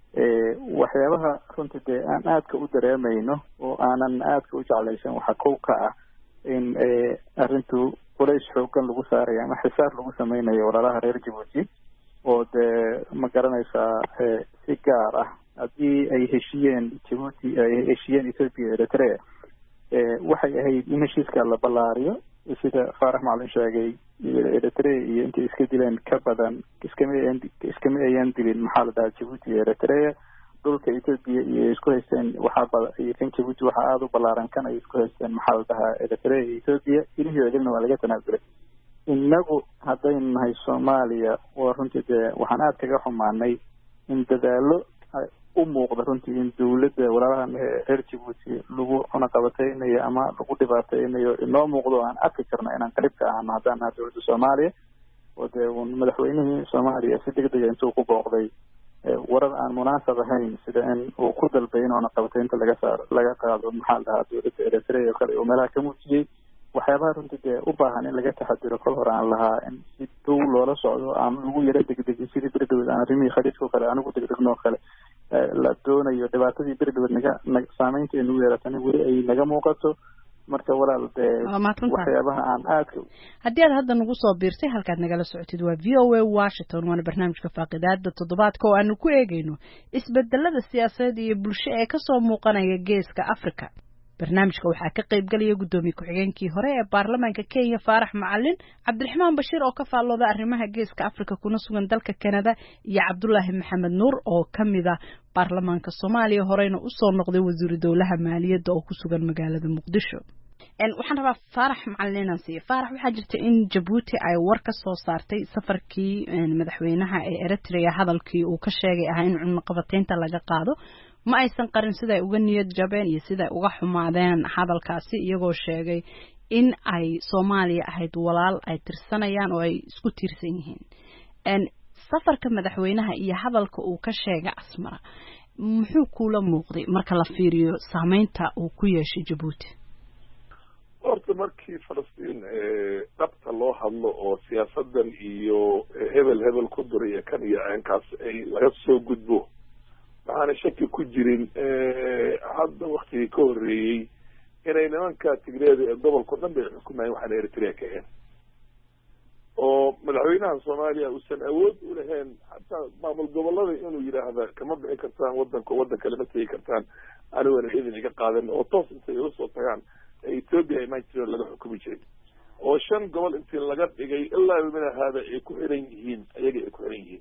Speaker 10: ee waxyaabaha runtii dee aan aadka u dareemayno oo aanan aadka u jeclaysan waxa kowka ah in arrintu qulays xoogan lagu saarayo ama xisaar lagu sameynayo walaalaha reer Djibouti oo dee ma garanaysaa si gaar ah haddii ay heshiyeen Djibouti ay heshiyeen Ethiopia Eritrea waxay ahayd in heshiiska la ballaariyo sida faarax macalin sheegay eritrea iyo intay iska dileen ka badan iskama ayan iskama ayan dilin maxaa la dhahaa Djibouti iyo eritrea dhulka Ethiopia iyo isku haysteen waxaa bada iyo kan Djibouti waxaa aad u ballaaran kan ay isku haysteen maxaa la dhahaa eritrea iyo Ethiopia ilihii idilna waa laga tanaasulay inagu haddaynu nahay Soomaaliya waa runtii dee waxaan aad kaga xumaanay in dadaalo u muuqda runtii in dawladda walaalahan reer Djibouti lagu cunaqabateynayo ama lagu dhibaateynayo inoo muuqdo aan arki karno inaan qarib ka ahno haddaan nahay dawladda Soomaaliya oo dee madaxweynihii Soomaaliya si degdeg ah intuu ku booqday warar aan munaasab ahayn sida in uu ku dalbay in cunaqabateynta laga saaro laga qaado maxaa la dhahaa dawladda Eritrea oo kale oo meelaha ka muujiyey waxyaabaha runtii dee u baahan in laga taxadiro kol hore aan lahaa in si dhow loola socdo aan lagu yaro degdegin sidii berdawed aan arrimihii khaliidka o kale anigu degdegnoo kale la doonayo dhibaatadii berdawed naga na saameynta nagu yeeratana weli ay naga muuqato marka walaal dee waxyaabaha aan aadka
Speaker 9: haddii aad hadda nagu soo biirtay halkaad nagala socotid waa v o a Washington waana barnaamijka faaqidaada toddobaadka oo aanu ku eegayno isbedelada siyaasadeed iyo bulsho ee kasoo muuqanaya geeska Afrika barnaamijka waxaa ka qayb galaya gudoomiye ku-xigeenkii hore ee baarlamaanka Kenya Faarax Macalin Cabdiraxmaan Bashiir oo ka faallooda arrimaha geeska Afrika kuna sugan dalka Canada iyo Cabdullaahi Maxamed Nuur oo kamid ah baarlamaanka Soomaaliya horeyna u soo noqday wasiir dawlaha maaliyadda oo ku sugan magaalada Muqdisho en waxaan rabaa Faarax Macalin inaan siiyo Faarax waxaa jirta in Djibouti ay war ka soo saartay safarkii madaxweynaha ee Eritrea hadalkii uu ka sheegay ah in cunaqabateynta laga qaado ma aysan qarin sida ay uga niyad jabeen iyo sida ay uga xumaadeen hadalkaasi iyagoo sheegay in ay Soomaaliya ahayd walaal ay tirsanayaan oo ay isku tiirsan yihiin en safarka madaxweynaha iyo hadalka uu ka sheegay Asmara muxuu kula muuqday marka la fiiriyo saameynta uu ku yeeshay Djibouti
Speaker 4: horta markii Falastiin dhabta loo hadlo oo siyaasadan iyo hebel hebel ku duray kan iyo aankaas ay laga soo gudbo waxaana shaki ku jirin hadda waktigii ka horreeyey inay nimanka Tigreeda ee gobolka dhan bay xukumayeen waxaana Eritrea ka ahayn oo madaxweynaha Soomaaliya uusan awood u lahayn hataa maamul gobolada inuu yidhaahda kama bixi kartaan wadanka wadan kale ma tegi kartaan aniguna idin iga qaadan oo toos intay uga soo tagaan Ethiopia imaan jireen laga xukumi jiray oo shan gobol intii laga dhigay ilaa mina hada ay ku xiran yihiin ayaga ay ku xiran yihiin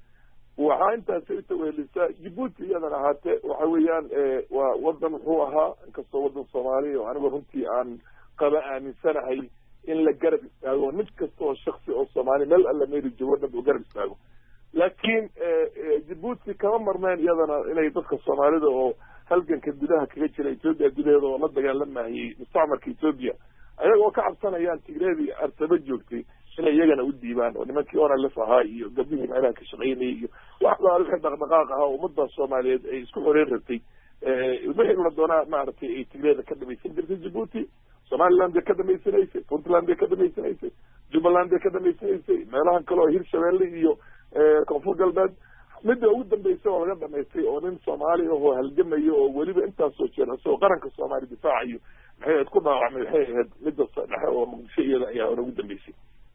Speaker 4: waxaa intaas inta weelisa Djibouti iyadana ahaatee waxa weeyaan waa wadan wuxuu ahaa inkastoo wadan Soomaaliya oo anigu runtii aan qaba aaminsanahay in la garab istaago mid kasta oo shakhsi oo Soomaali meel alla meeri joogo dhan uu garab istaago laakiin Djibouti kama marneen iyadana inay dadka Soomaalida oo halganka gudaha kaga jira Ethiopia gudaheeda oo la dagaalamayay mustacmarka Ethiopia ayagoo ka cabsanayaan Tigreedii arsaba joogtay inay iyagana u diibaan oo nimankii ona la fahaa iyo gabdhihii meelaha ka shaqaynayay iyo wax wixii dhaqdhaqaaq ahaa ummadda Soomaaliyeed ay isku xoreyn rabtay wixii la doonaa maaragtay ay Tigreeda ka dhamaysan jirtay Djibouti Somaliland bay ka dhamaysanaysay Puntland bay ka dhamaysanaysay Jubaland bay ka dhamaysanaysay meelahan kale oo Hirshabeelle iyo koonfur galbeed midda ugu dambeysay oo laga dhamaystay oo nin Soomaali ah oo halgamayo oo weliba intaasoo jeera soo qaranka Soomaali difaacayo maxay aad ku dhaawacmay waxay ahayd midda dhexe oo Muqdisho iyada ayaa ugu dambeysay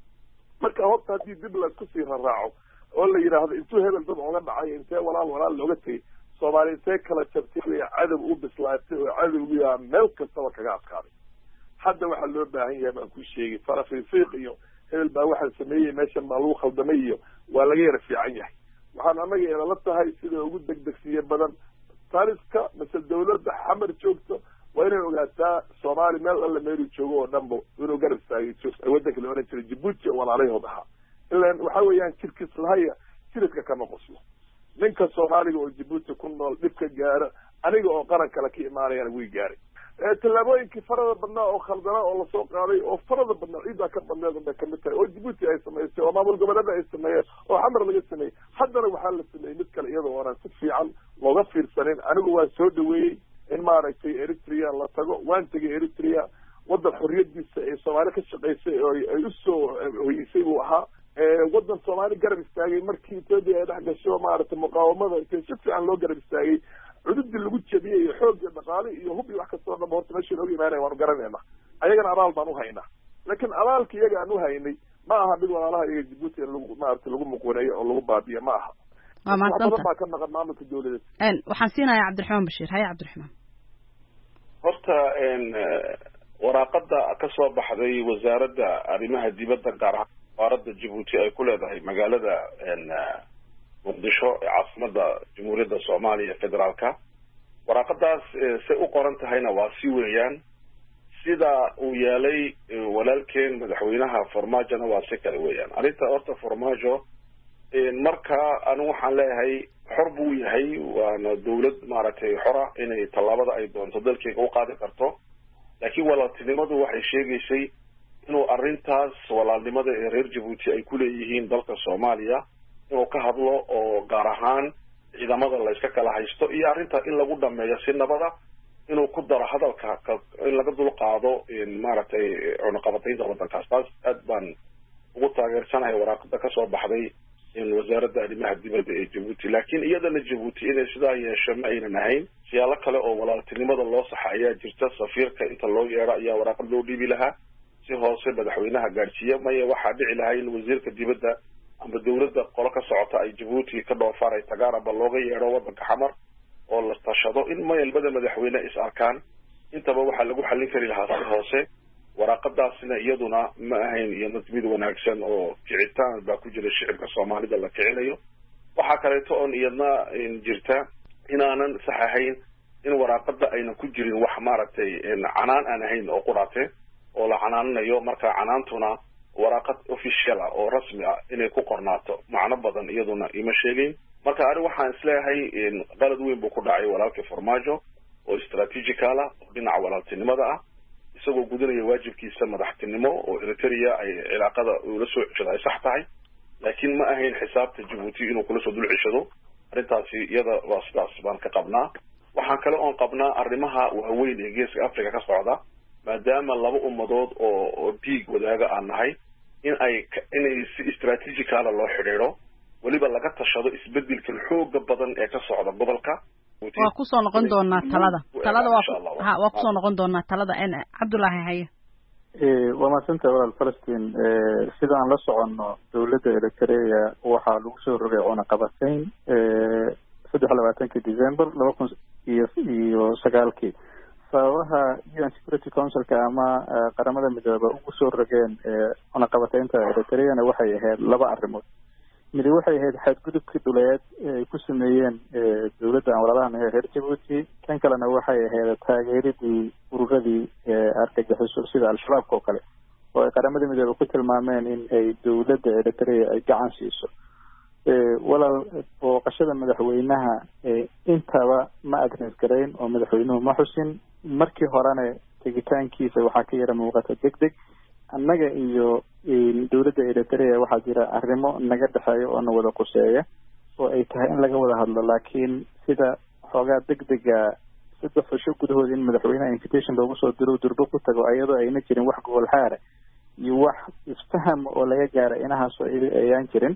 Speaker 4: marka horta haddii dib la isku sii raraaco oo la yidhaahdo intuu hebel dad oga dhacay intee walaal walaal looga tegay Soomaali intee kala jabtay cadow u bislaatay oo cadowgiyaa meel kastaba kaga adkaaday hadda waxaa loo baahan yahay baan ku sheegay farafiiq iyo hebel baa waxaa sameeyey meeshan baa lagu khaldamay iyo waa laga yara fiican yahay waxaan anaga inala tahay sida ugu degdegsiye badan taliska mise dawladda xamar joogto waa inay ogaataa Soomaali meel alla meelu joogo oo dhanba inuu garab istaagay wadanka la oran jiray Djibouti oo walaalahood ahaa ilaa waxa weeyaan jirkiis lahaya jiridka kama qoslo ninka Soomaaliga oo Djibouti ku nool dhibka gaara aniga oo qaran kale ka imaanayana way gaaray talaabooyinkii farada badnaa oo khaldana oo la soo qaaday oo farada badnaa ciidaa ka badneed bay ka mid tahay oo Djibouti ay samaysay oo maamul goboleeda ay sameeyeen oo xamar laga sameeyey haddana waxaa la sameeyey mid kale iyadoo oran si fiican looga fiirsanin anigu waa soo dhaweeyey in maaragtay Eritrea la tago waan tagay Eritrea wadan xorriyadiisa ee Soomaali ka shaqeysay oo ay u soo hoysay uu ahaa wadan Soomaali garab istaagay markii Ethiopia ay dhex gasho maaragtay muqaawamada intii si fiican loo garab istaagay cudud lagu jabiyay iyo xoog iyo dhaqaale iyo hub iyo wax kasta oo dhan horta meesha looga imaanay waan garanaynaa ayagana abaal baan u haynaa laakiin abaalka iyaga aan u haynay ma aha mid walaalaha iyaga Djibouti lagu maaragtay lagu muqwareeyo oo lagu baabiyo ma aha
Speaker 9: waa maasanta
Speaker 4: baa ka naqan maamulka dawladda
Speaker 9: een waxaan siinayaa Cabdiraxmaan Bashiir hay Cabdiraxmaan
Speaker 3: horta waraaqada ka soo baxday wasaaradda arrimaha dibadda gaar ahaan wasaaradda Djibouti ay ku leedahay magaalada muqdisho ee caasimadda jamhuuriyadda Soomaaliya federaalka waraaqadaas si u qoran tahayna waa si weeyaan sida uu yeelay walaalkeen madaxweynaha Farmaajona waa si kale weeyaan arinta horta Farmaajo marka anu waxaan leeyahay xor buu yahay waana dawlad maaragtay xora inay tallaabada ay doonto dalkeega u qaadi karto laakiin walaaltinimadu waxay sheegaysay inuu arintaas walaalnimada ee reer Djibouti ay ku leeyihiin dalka Soomaaliya inuu ka hadlo oo gaar ahaan ciidamada la iska kala haysto iyo arinta in lagu dhameeyo si nabada inuu ku daro hadalka in laga dul qaado in maaragtay cunaqabataynta waddankaas taas aad baan ugu taageersanahay waraaqada ka soo baxday in wasaaradda arrimaha dibadda ee Djibouti laakiin iyadana Djibouti inay sidaa yeesho ma aynan ahayn siyaalo kale oo walaaltinimada loo saxa ayaa jirta safiirka inta loo yeero ayaa waraaqad loo dhiibi lahaa si hoose madaxweynaha gaarsiiyo maya waxaa dhici lahaa in wasiirka dibadda ama dawladda qolo ka socota ay Djibouti ka dhoofaray tagaaraba looga yeero waddanka xamar oo la tashado in mayalbada madaxweyne is arkaan intaba waxaa lagu xallin kari lahaa si hoose waraaqadaasina iyaduna ma ahayn iyo mid wanaagsan oo kicitaan baa ku jira shicibka Soomaalida la kicinayo waxa kaleeto oo iyadna jirta inaanan sax ahayn in waraaqada ayna ku jirin wax maaragtay canaan aan ahayn oo quraate oo la canaanayo marka canaantuna waraaqad official ah oo rasmi ah inay ku qornaato macno badan iyaduna ima sheegin marka ari waxaan isleeyahay in qalad weyn buu ku dhacay walaalka Farmaajo oo strategical ah dhinaca walaaltinimada ah isagoo gudanaya waajibkiisa madaxtinimo oo Eritrea ay cilaaqada ula soo ceshaday sax tahay laakiin ma ahayn xisaabta Djibouti inuu kula soo dul ceshado arintaasi iyada waa sidaas baan ka qabnaa waxaan kale oo qabnaa arrimaha waaweyn ee geeska Afrika ka socda maadaama laba ummadood oo diig wadaaga aan nahay in ay inay si strategical loo xiriiro waliba laga tashado isbeddelka xooga badan ee ka socda gobolka
Speaker 9: waa ku soo noqon doonaa talada talada waa ha waa ku soo noqon doonaa talada in Cabdullaahi haye
Speaker 10: ee waa maasanta walaal Falastiin ee sidaan la socono dawladda Eritrea waxa lagu soo rogay cunaqabatayn ee saddex iyo labaatanka December laba kun iyo sagaal sababaha U N Security Council-ka ama qaramada midoobay ugu soo rogeen ee cunaqabataynta Eritrea waxay ahayd laba arrimood mid waxay ahayd xadgudubka dhuleed ay ku sameeyeen dawladda aan walaalahana reer Djibouti kan kalena waxay ahayd taageeridii ururadii argagixiso sida al-shabaab oo kale oo ay qaramada midoobay ku tilmaameen in ay dawladda Eritrea ay gacan siiso walaal booqashada madaxweynaha intaba ma adres gareyn oo madaxweynuhu ma xusin markii horena tegitaankiisa waxaa ka yara muuqata degdeg annaga iyo dawladda Eritrea waxaa jira arrimo naga dhaxeeya oo na wada quseeya oo ay tahay in laga wada hadlo laakiin sida xoogaa degdega saddex cisho gudahood in madaxweynaha invitation loogu soo diro durbo ku tago ayadoo ayna jirin wax gobol xaare iyo wax isfaham oo laga gaaray inahaas oo ayaan jirin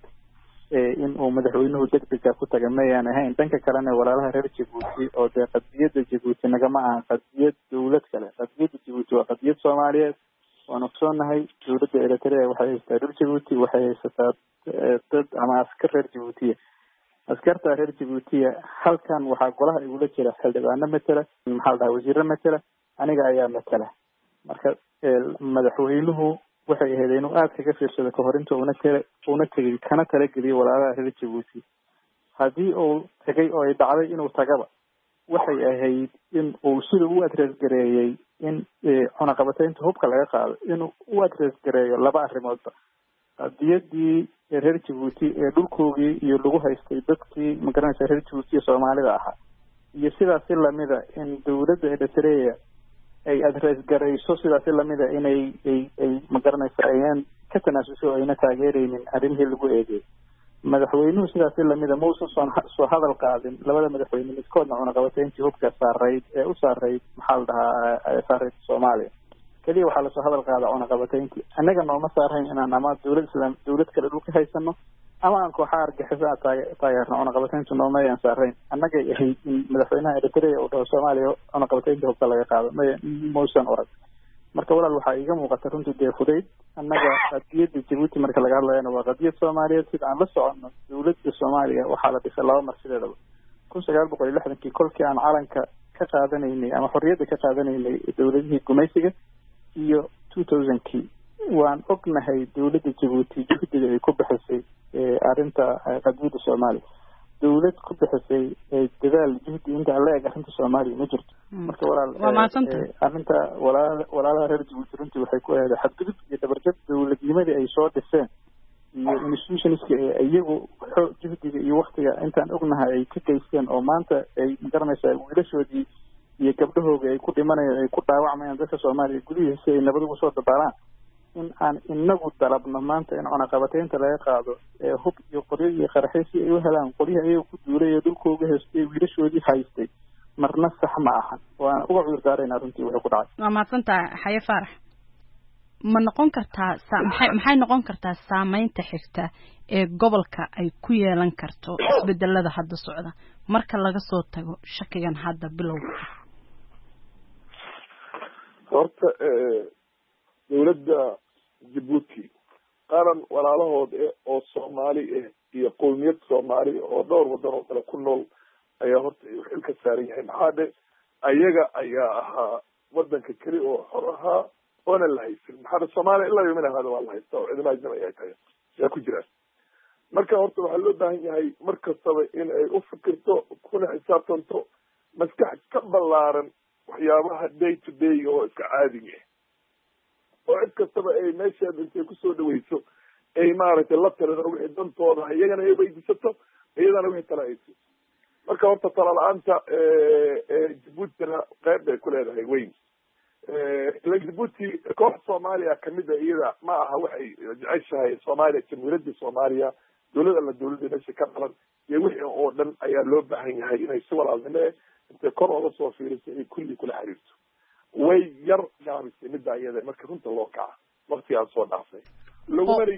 Speaker 10: in uu madaxweynuhu degdega ku taga mayaan ahayn dhanka kalena walaalaha reer Djibouti oo de qadiyadda Djibouti nagama aha qadiyad dawlad kale qadiyadda Djibouti waa qadiyad Soomaaliyeed oo nafsoonahay dawladda Eritrea waxay haystaa reer Djibouti waxay haysataa dad ama askar reer Djibouti askarta reer Djibouti halkan waxaa golaha igula jira xildhibaano matala maxaa la wasiirro matala aniga ayaa matala marka madaxweynuhu waxay ahayd inuu aad kaga fiirsado ka hor inta una tala una tagay kana tala geliyo walaalaha reer Djibouti haddii uu tagay oo ay dhacday inuu tagaba waxay ahayd in uu sida u adres gareeyay in cunaqabataynta hubka laga qaado inuu u adres gareeyo laba arrimoodba qadiyadii reer Djibouti ee dhulkoogii iyo lagu haystay dadkii magaranaysa reer Djibouti Soomaalida ahaa iyo sidaas lamida in dawladda Eritrea ay adres garayso sidaas lamida inay ay ay magaranaysa ayaan ka tanaasusho ayna taageeraynin arrimihii lagu eegay madaxweynuhu sidaas lamida ma uusan soo hadal qaadin labada madaxweyne midkoodna cunaqabatayntii hubka saareyd ee u saareyd maxaa la dhahaa saareyd Soomaaliya kaliya waxaa lasoo hadal qaadaa cunaqabatayntii annaga nooma saarayn inaan ama dawlad islam dawlad kale dhulka haysano ama aan kooxaha argixisa taageerno cunaqabatayntu nooma ayaan saarayn annaga ahayd in madaxweynaha Eritrea uu dhaho Soomaaliya cunaqabataynta hubka laga qaado mausan orag marka walaal waxaa iiga muuqata runtii dee fudayd annaga qadiyadda Djibouti marka laga hadlayana waa qadiyad Soomaaliyeed sida aan la socono dawladda Soomaaliya waxaa la dhisay laba mar sideedaba kun sagaal boqol iyo lixdankii kolkii aan calanka ka qaadanaynay ama xorriyadda ka qaadanaynay dowladihii gumaysiga iyo two thousandkii waan ognahay dowladda Djibouti juhdiga ay ku bixisay arrinta qadiyadda Soomaaliya dowlad ku bixisay dadaal juhdi inta la eeg arrinta Soomaaliya ma jirto marka walaal arrinta walaalaha reer Djibouti runtii waxay ku ahayd xadgudub iyo dabarjab dowladnimadii ay soo dhiseen iyo institutionska iyagu juhdiga iyo waqtiga intaan ognahay ay ka geysteen oo maanta ay magaranaysaa wiilashoodii iyo gabdhahooda ay ku dhimanayaan ay ku dhaawacmayaan dadka Soomaaliya gudihiisa ay nabad ugu soo dabaalaan in aan inagu dalabno maanta in cunaqabataynta laga qaado ee hub iyo qoryo iyo qaraxaysi ay u helaan qoryaha ayaga ku duulay ee dhulkooga haystay wiilashoodii haystay marna sax ma ahan waan uga cudur daarayna runtii wuxuu ku dhacay
Speaker 9: waa mahadsantahay Xaye Faarax ma noqon kartaa maxay maxay noqon kartaa saameynta xigta ee gobolka ay ku yeelan karto isbedelada hadda socda marka laga soo tago shakigan hadda bilowga
Speaker 4: horta dowladda Djibouti qaran walaalahood oo Soomaali ah iyo qowmiyad Soomaali oo dhowr wadan oo kale ku nool ayaa horta xil ka saaran yahay maxaa ayaga ayaa ahaa wadanka kali oo xor ahaa oona la haysan maxaa Soomaaliya ilaa yoomin hada waa la haystaa oo ciidamada ajnabiga ay tahay yaa ku jira marka horta waxaa loo baahan yahay markastaba in ay u fikirto kuna xisaabtanto maskax ka ballaaran waxyaabaha day to day oo iska caadiga oo cid kastaba ay meesheeda intay kusoo dhaweyso ay maaragtay la talada wixii dantooda iyagana ay weydiisato iyadana wixii tala ayso marka horta tala la-aanta Djiboutina qayb bay ku leedahay weyn Djibouti koox Soomaaliya kamid ah iyada ma aha waxay jeceshahay Soomaaliya jamhuuriyadda Soomaaliya dowladda la dowladda meesha ka dhalan iyo wixii oo dhan ayaa loo baahan yahay inay si walaalnimo intay kor uga soo fiiriso ay kulli kula xiriirto way yar gaabisay midda iyada marka runta loo kaca waqtigaan soo dhaafay lagu mari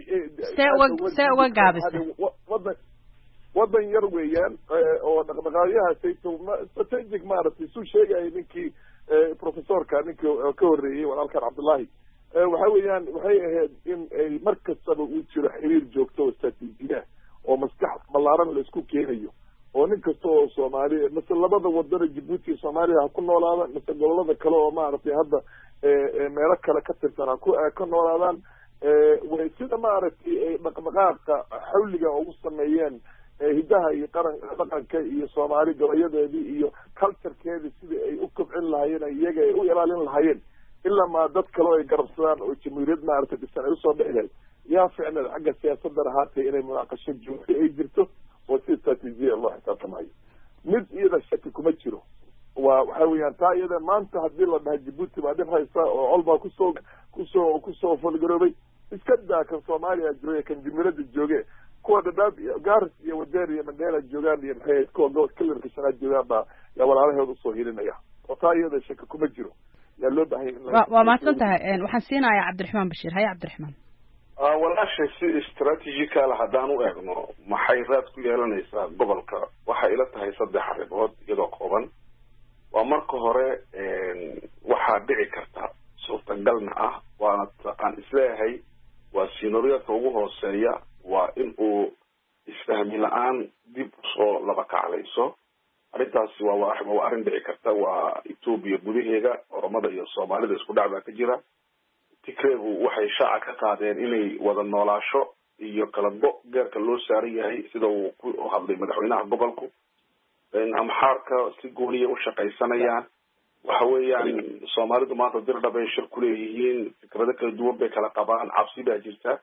Speaker 9: see uga gaabisay
Speaker 4: wadan wadan yar weeyaan oo dhaqdhaqaaqyaha sayto strategic maaragtay suu sheegaya ninkii professorka ninkii ka horreeyey walaalkan Cabdullaahi waxa weeyaan waxay ahayd in ay mar kastaba uu jiro xiriir joogto oo istaraatiijiya oo maskax ballaaran la isku keenayo oo nin kasta oo Soomaali mise labada wadada Djibouti Soomaaliya ha ku noolaadaan mise gobolada kale oo maaragtay hadda meelo kale ka tirsan ku ka noolaadaan way sida maaragtay dhaqdhaqaaqa xawliga ugu sameeyeen hidaha iyo qaran dhaqanka iyo Soomaali gabayadeedii iyo culturekeedii sidii ay u kobcin lahaayeen iyaga ay u ilaalin lahaayeen ilaa ma dad kale ay garabsadaan oo jamhuuriyad maaragtay dhisan ay usoo dhexleen yaa ficnada xagga siyaasadda ahaatay inay munaaqasho joogto ay jirto oo si istaraatiijiya loo xisaabtamayo mid iyada shaki kuma jiro waa waxa weeyaan taa iyada maanta haddii la dhahay Djibouti baa dhib haysta oo olbaa kusoo kusoo kusoo falgaroobay iska daa kan Soomaaliya jooga kan jamhuuriyadda jooge kuwa dhadhaab iyo Gaaris iyo Wadeer iyo Mandela joogaan iyo maxay kuwa gobolka kalarka shanaad joogaan baa yaa walaalaheed usoo hilinaya oo taa iyada shaki kuma jiro yaa loo baahan yahay
Speaker 9: waa mahadsan tahay waxaan siinayaa Cabdiraxmaan Bashiir haya Cabdiraxmaan
Speaker 3: walaashay si istaraatiijikaal haddaan u eegno maxay raad ku yeelanaysaa gobolka waxay ila tahay saddex arrimood iyadoo kooban waa marka hore waxaa dhici karta suurtagalna ah waana aan isleeyahay waa siinooriyadka ugu hooseeya waa in uu isfahmi la-aan dib usoo laba kaclayso arrintaasi waa waa arrin dhici karta waa Ethiopia gudaheeda oromada iyo Soomaalida isku dhac baa ka jira tikreegu waxay shaaca ka qaadeen inay wada noolaasho iyo kala go geerka loo saaran yahay sida uu ku hadlay madaxweynaha gobolku amxaarka si gooniya u shaqaysanayaan waxa weeyaan Soomaalidu maanta dirdhab ay shir ku leeyihiin fikrado kala duwan bay kala qabaan cabsi baa jirta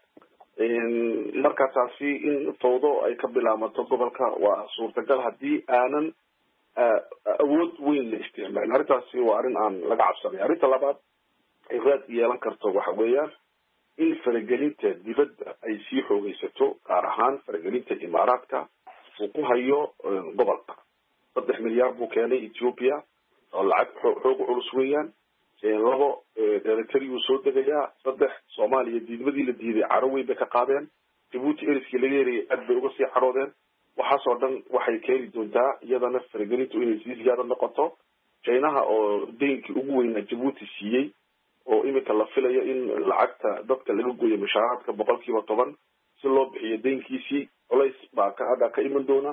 Speaker 3: marka taasi in fawdo ay ka bilaamato gobolka waa suurtagal haddii aanan awood weyn la isticmaalin arrintaasi waa arrin aan laga cabsanay arrinta labaad ay raad yeelan karto waxa weeyaan in faragelinta dibadda ay sii xoogaysato gaar ahaan faragelinta imaaraadka uu ku hayo gobolka saddex milyaar buu keenay Ethiopia oo lacag xoog culus weeyaan labo territory soo degayaa saddex Soomaaliya diidmadii la diiday carawi bay ka qaadeen Djibouti eriskii laga yeeray aad bay uga sii caroodeen waxaas oo dhan waxay keeni doontaa iyadana faragelintu inay sii ziyaado noqoto Chinaha oo deenkii ugu weynaa Djibouti siiyey oo imika la filayo in lacagta dadka laga gooyo mushaaraadka boqolkiiba toban si loo bixiyo deenkiisii culays baa ka hadda ka iman doona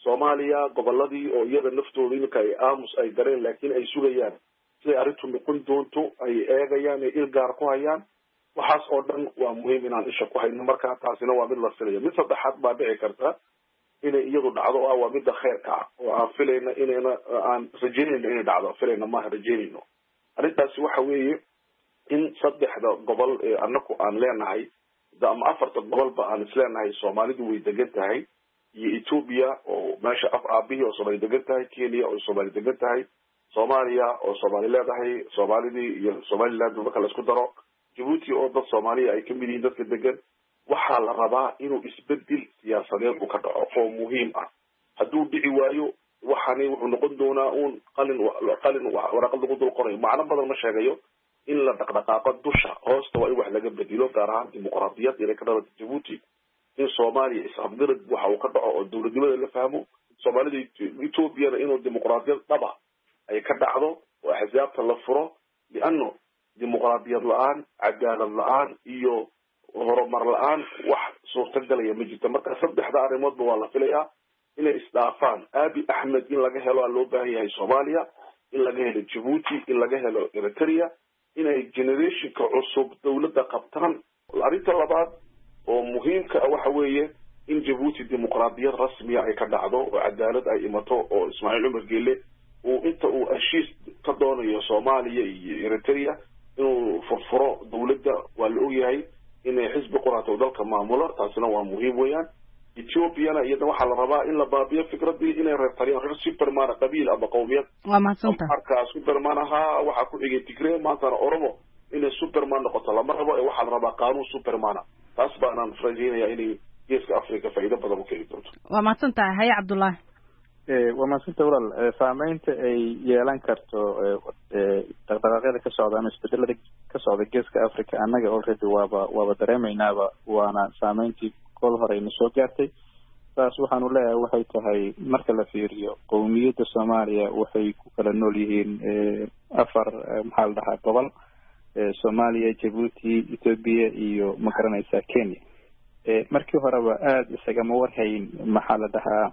Speaker 3: soomaaliya goboladii oo iyada naftooda iminka ay aamus ay dareen laakiin ay sugayaan siday arrintu noqon doonto ay eegayaan ay il gaar ku hayaan waxaas oo dhan waa muhiim inaan isha ku hayno markaa taasina waa mid la filaya mid saddexaad baa dhici karta inay iyadu dhacdo oo ah waa midda kheyrka ah oo aan filayna inayna aan rajeynayno inay dhacdo filayna maaha rajeynayno arrintaasi waxa weeye in saddexda gobol ee anaku aan leenahay ama afarta gobolba aan isleenahay soomaalidu way degan tahay iyo ethiopia oo meesha af aabihii oo soomaali degan tahay kenya oo soomaali degan tahay soomaaliya oo soomaali leedahay soomaalidii iyo somaliland marka la isku daro jabuuti oo dad soomaaliya ay kamid yihiin dadka degan waxaa la rabaa inuu isbedel siyaasadeed uu ka dhaco oo muhiim ah hadduu dhici waayo waxani wuxuu noqon doonaa uun qalin qalin waraqad lagu dul qorayo macno badan ma sheegayo in la dhaqdhaqaaqo dusha hoosta waa in wax laga bedelo gaar ahaan dimuqraadiyad inay ka dhalata jabuuti in soomaaliya isafgarad waxa uu ka dhaco oo dowladnimada la fahmo soomaalida ethoobiana inuu dimuqraadiyad dhaba ay ka dhacdo oo axsaabta la furo liano dimuqraadiyad la-aan cadaalad la-aan iyo horumar la-aan wax suurtagalaya ma jirto marka saddexda arrimoodba waa la filayaa inay isdhaafaan abi axmed in laga helo aa loo baahan yahay soomaaliya in laga helo jabuuti in laga helo eritrea inay generationka cusub dawladda qabtaan arrinta labaad oo muhiimka ah waxa weeye in jabuuti dimuqraadiyad rasmiya ay ka dhacdo oo cadaalad ay imato oo ismaaciil cumar geele uu inta uu heshiis ka doonayo soomaaliya iyo eritrea inuu furfuro dawladda waa la ogyahay inay xisbi quraato dalka maamulo taasina waa muhiim weeyaan ethiopiana iyada waxaa la rabaa in la baabiyo fikradii inay reertariyaan reer superman qabiil ama qowmiyad
Speaker 9: waa mahadsanta
Speaker 3: marka superman ahaa waxaa ku xigay tigre maantana oromo inay superman noqoto lama rabo ee waxaa la rabaa qaanuun supermana taas baanaan rajeynaya inay geeska africa faa'iido badan u keeni doonto
Speaker 9: waa mahadsantahay haye cabdullaahi
Speaker 10: waa mahadsanta walaal saameynta ay yeelan karto dhaqdhaqaaqyada ka socda ama isbedelada ka socda geeska africa annaga already waaba waaba dareemaynaaba waana saameyntii kol horeyna soo gaartay saas waxaanu leeyahay waxay tahay marka la fiiriyo qowmiyadda soomaaliya waxay ku kala nool yihiin afar maxaa la dhahaa gobol soomaaliya jabuuti ethoopia iyo ma garanaysaa kenya markii horeba aada isagama warhayn maxaa la dhahaa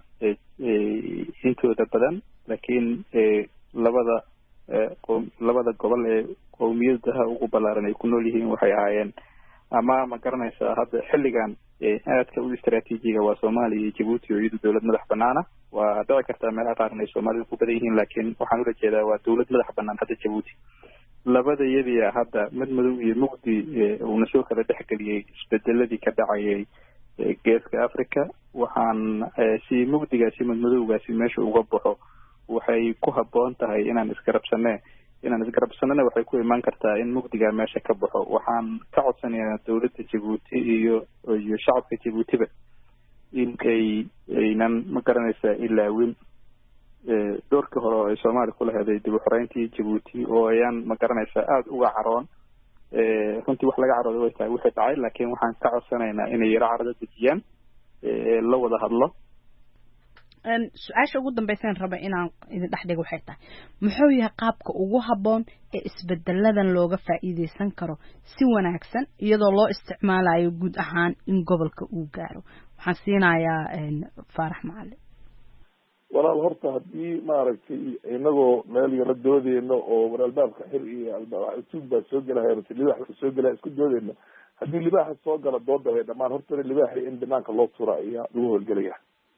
Speaker 10: intooda badan laakiin labada labada gobol ee qowmiyadaha ugu ballaaran ay ku nool yihiin waxay ahaayeen ama ma garanaysaa hadda xilligan aadka u istraatiijiga waa soomaaliya iyo jabuuti oo iyadu dawlad madax banaana waa dhici kartaa meelaha qaar inay soomaalida ku badan yihiin laakiin waxaan ula jeedaa waa dawlad madax banaan hadda jabuuti labada iyadiia hadda mid madow iyo mugdi uuna soo kala dhexgeliyey isbedeladii ka dhacayay geeska africa waxaan si mugdigaasi mid madowgaasi meesha uga baxo waxay ku habboon tahay inaan isgarabsane inaan isgarabsanana waxay ku imaan kartaa in mugdigaa meesha ka baxo waxaan ka codsanayaa dawladda jabuuti iyo iyo shacabka jabuutiba in ay aynan ma garanaysaa ilaawin doorkii hore oo ay soomaaliya ku laheeday dib u xoreyntii jabuuti oo ayaan ma garanaysaa aada uga caroon runtii wax laga carooday way tahay wixii dhacay laakiin waxaan ka codsanaynaa inay yaro carado dejiyaan la wada hadlo
Speaker 9: su-aasha ugu dambeysaan raba inaan idin dhex dhigo waxay tahay muxuu yahay qaabka ugu habboon ee isbedeladan looga faa'iideysan karo si wanaagsan iyadoo loo isticmaalayo guud ahaan in gobolka uu gaaro waxaan siinayaa faarax macalin
Speaker 4: walaal horta haddii maaragtay inagoo meel yaro doodeyno oo war albaabka xir iyo albaabtuug baa soo gelaya libaax soo gelaya isku doodeyno haddii libaaxa soo gala dooda way dhamaan horta libaaxi in banaanka loo tura ayaa lagu howlgelaya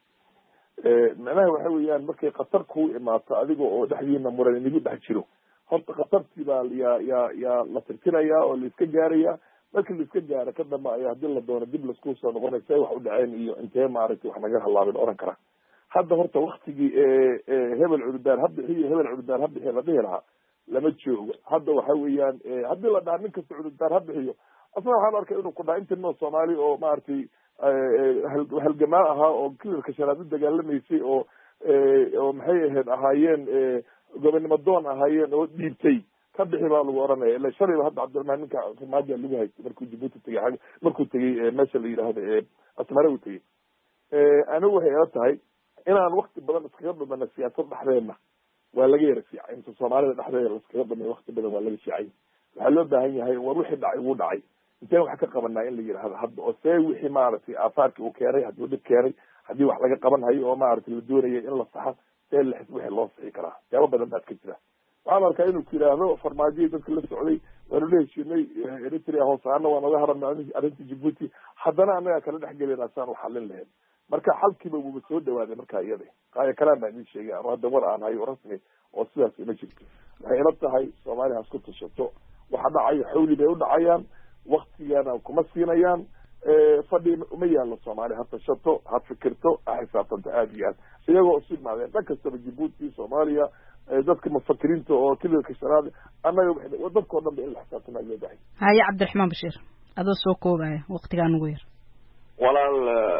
Speaker 4: macnaha waxa weeyaan markay khatar kuu imaato adiga oo dhexdiina muran inagu dhex jiro horta khatartii baa yaa yaa yaa la tirtiraya oo laiska gaaraya markii laiska gaaro ka dambe ayaa hadii la doono dib laisku soo noqonay say wax u dhaceen iyo intee maaragtay wax naga halaabin oran kara hadda horta waktigii hebel cududaar ha bixiyo hebel cududaar ha bixiyo la dhihi lahaa lama joogo hadda waxa weeyaan haddii la dhaha nin kasta cududaar ha bixiyo asna waxaan arkay inuu ku dhaha intinoo soomaali oo maaragtay halgamaan ahaa oo kilarka shanaad u dagaalamaysay oo oo maxay ahayd ahaayeen gobonimo doon ahaayeen oo dhiibtay ka bixi baa lagu oranaya ila shalayba hadda cabdiraxmaan ninka farmaajo lagu haystay markuu jabuuti tegay ag markuu tegay meesha la yidhaahdo asmare uu tegay anigu waxay ila tahay inaan wakti badan iskaga dhumana siyaasad dhexdeedna waa laga yara fiicay inta soomaalida dhexdeeda laiskaga dhumay wakti badan waa laga fiicay waxaa loo baahan yahay war wixii dhacay wuu dhacay inteen wax ka qabanaa in la yidhaahdo hadda oo see wixii maaragtay aafaarkii uu keenay hadduu dhib keenay haddii wax laga qaban hayo oo maaragtay la doonaya in la saxo see la wixii loo sixi karaa yaabo badan baad ka jira waxaan arkaa inuu ku yidhaahdo farmaajoyi dadka la socday waanu la heshiinay eritrea hoos ahaana waan oga haranay arrinta Djibouti haddana annaga kala dhex gelina saan u xallin lahayn marka xalkiiba wuuba soo dhawaaday markaa iyada qaaya kalaan baa idin sheegay ama hadda war aan hayo rasmi oo sidaas ima jirto waxay ila tahay soomaaliya has ku tashato waxa dhacayo xawli bay u dhacayaan waktigana kuma siinayaan fadhi uma yaallo soomaaliya ha tashato ha fikirto ha xisaabtanto aada iyo aad iyagoo isu imaadeen dhan kastaba Djibouti soomaaliya dadka mufakiriinta oo kililka shanaad annaga dadkao dhan ba in la xisaabtama loo baahay
Speaker 9: haye cabdiraxmaan bashiir adoo soo koobaya waktigaan ugu yar
Speaker 3: walaal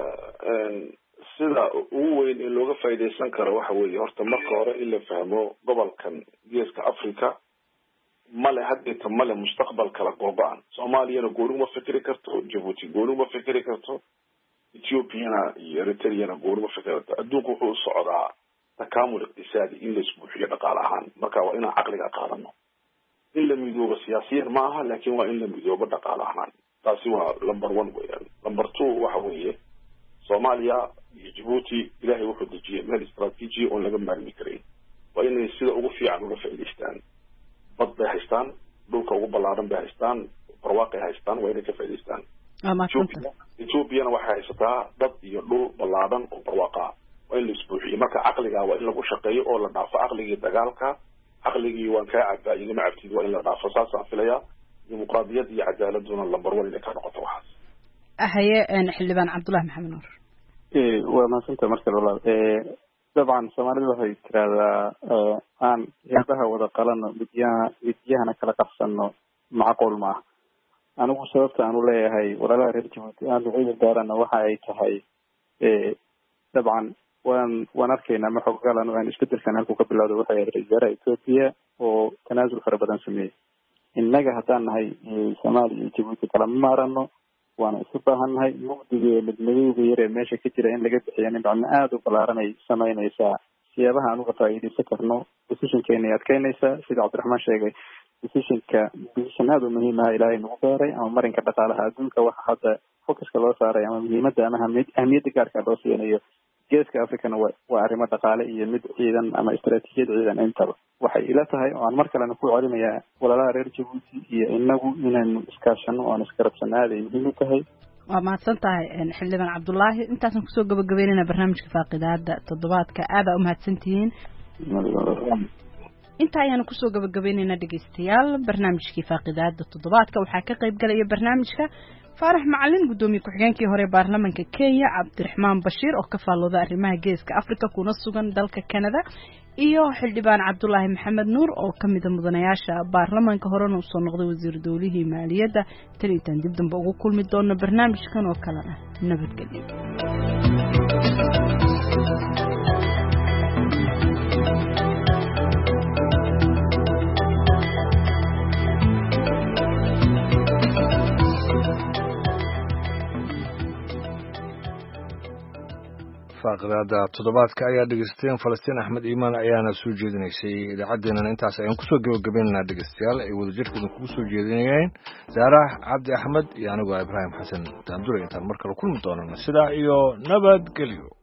Speaker 3: sida ugu weyn ee looga faa'iideysan karo waxa weeye horta marka hore in la fahmo gobolkan geeska Afrika male hadda male mustaqbal kala go'an Soomaaliyana gooni uma fikri karto Djibouti gooni uma fikri karto Ethiopia iyo Eritrea gooni uma fikri karto adduunku wuxuu socdaa takamul iqtisaadi in la isbuuxiyo dhaqaale ahaan marka waa inaan caqliga qaadano in la midoobo siyaasiyan ma aha laakiin waa in la midoobo dhaqaale ahaan taasi waa number one weeyaan number two waxa weeye Soomaaliya iyo Djibouti ilaahay wuxuu dejiyay meel istaraatiiji oo laga maarmi karay waa inay sida ugu fiican uga faa'iideystaan bad bay haystaan dhulka ugu ballaaran bay haystaan barwaaqo ay haystaan waa inay ka faa'iideystaan Ethiopia waxay haysataa dad iyo dhul ballaaran oo barwaaqo waa in la isbuuxiyo marka caqliga waa in lagu shaqeeyo oo la dhaafo caqligii dagaalka caqligii waan ka cabaa igama cabtid waa in la dhaafo saasaan filayaa dimuqraadiyad iyo cadaaladuna lambar one inay ka noqoto waxaas
Speaker 9: haye xildhibaan cabdullaahi maxamed nuur
Speaker 10: waa mahadsantahay markale walaal dabcan soomaalida waxay tiraahdaa aan eebaha wada qalano midyaha midyahana kala qabsano macquul ma aha anigu sababta aan u leeyahay walaalaha reer Djibouti aan ducada gaarana waxa ay tahay dabcan waan waan arkaynaa ma xog galan oo aan isbedelkan halku ka bilowdo waxay ahayd wasaaraha Ethiopia oo tanaasul fara badan sameeyay innaga haddaan nahay Soomaaliya iyo Djibouti kala maarano waana isu baahannahay mugdiga midnimada yar ee meesha ka jira in laga bixiyo in macna aad u balaaran ay sameynaysaa siyaabaha aan uga faa'iideysan karno decision-keena ay adkeynaysaa sida cabdiraxmaan sheegay decision-ka decision aad u muhiim ah ilaahay nagu beeray ama marinka dhaqaalaha adduunka waxa hadda focuska loo saaray ama muhiimadda ama ahmiyadda gaarka loo siinayo geeska Afrikana waa arrimo dhaqaale iyo mid ciidan ama istaraatiijiyad ciidan intaba waxay ila tahay oo aan mar kalena ku celinayaa walaalaha reer Djibouti iyo inagu inaynu iskaashano oo aan iskarabsanaado ay muhiim u tahay
Speaker 9: waa mahadsan tahay xildhibaan cabdullaahi intaasan kusoo gabagabeynayna barnaamijka faaqidaada toddobaadka aada u mahadsantihiin inta ayaanu kusoo gabagabeynayna dhegeystayaal barnaamijkii faaqidaada toddobaadka waxaa ka qayb galaya barnaamijka faarax macalin gudoomiye ku-xigeenkii hore baarlamaanka Kenya cabdiraxmaan bashiir oo ka faallooda arrimaha geeska Afrika kuna sugan dalka Canada iyo xildhibaan cabdullaahi maxamed nuur oo ka mid ah mudanayaasha baarlamaanka horena u soo noqday wasiir dawlihii maaliyadda talitan dib dambe ugu kulmi doona barnaamijkan oo kale ah nabadgelyo
Speaker 1: faaqidaada toddobaadka ayaa dhegeysteen Falastiin Axmed Iimaan ayaana soo jeedinaysay idaacadeena intaas ayaan kusoo gabagabeynaa dhegeystayaal ay wadajirkooda kugu soo jeedinayeen Zaara Cabdi Axmed iyo anigu Ibraahim Xasan Daamdure intaan markale kulmi doonana sidaa iyo nabadgelyo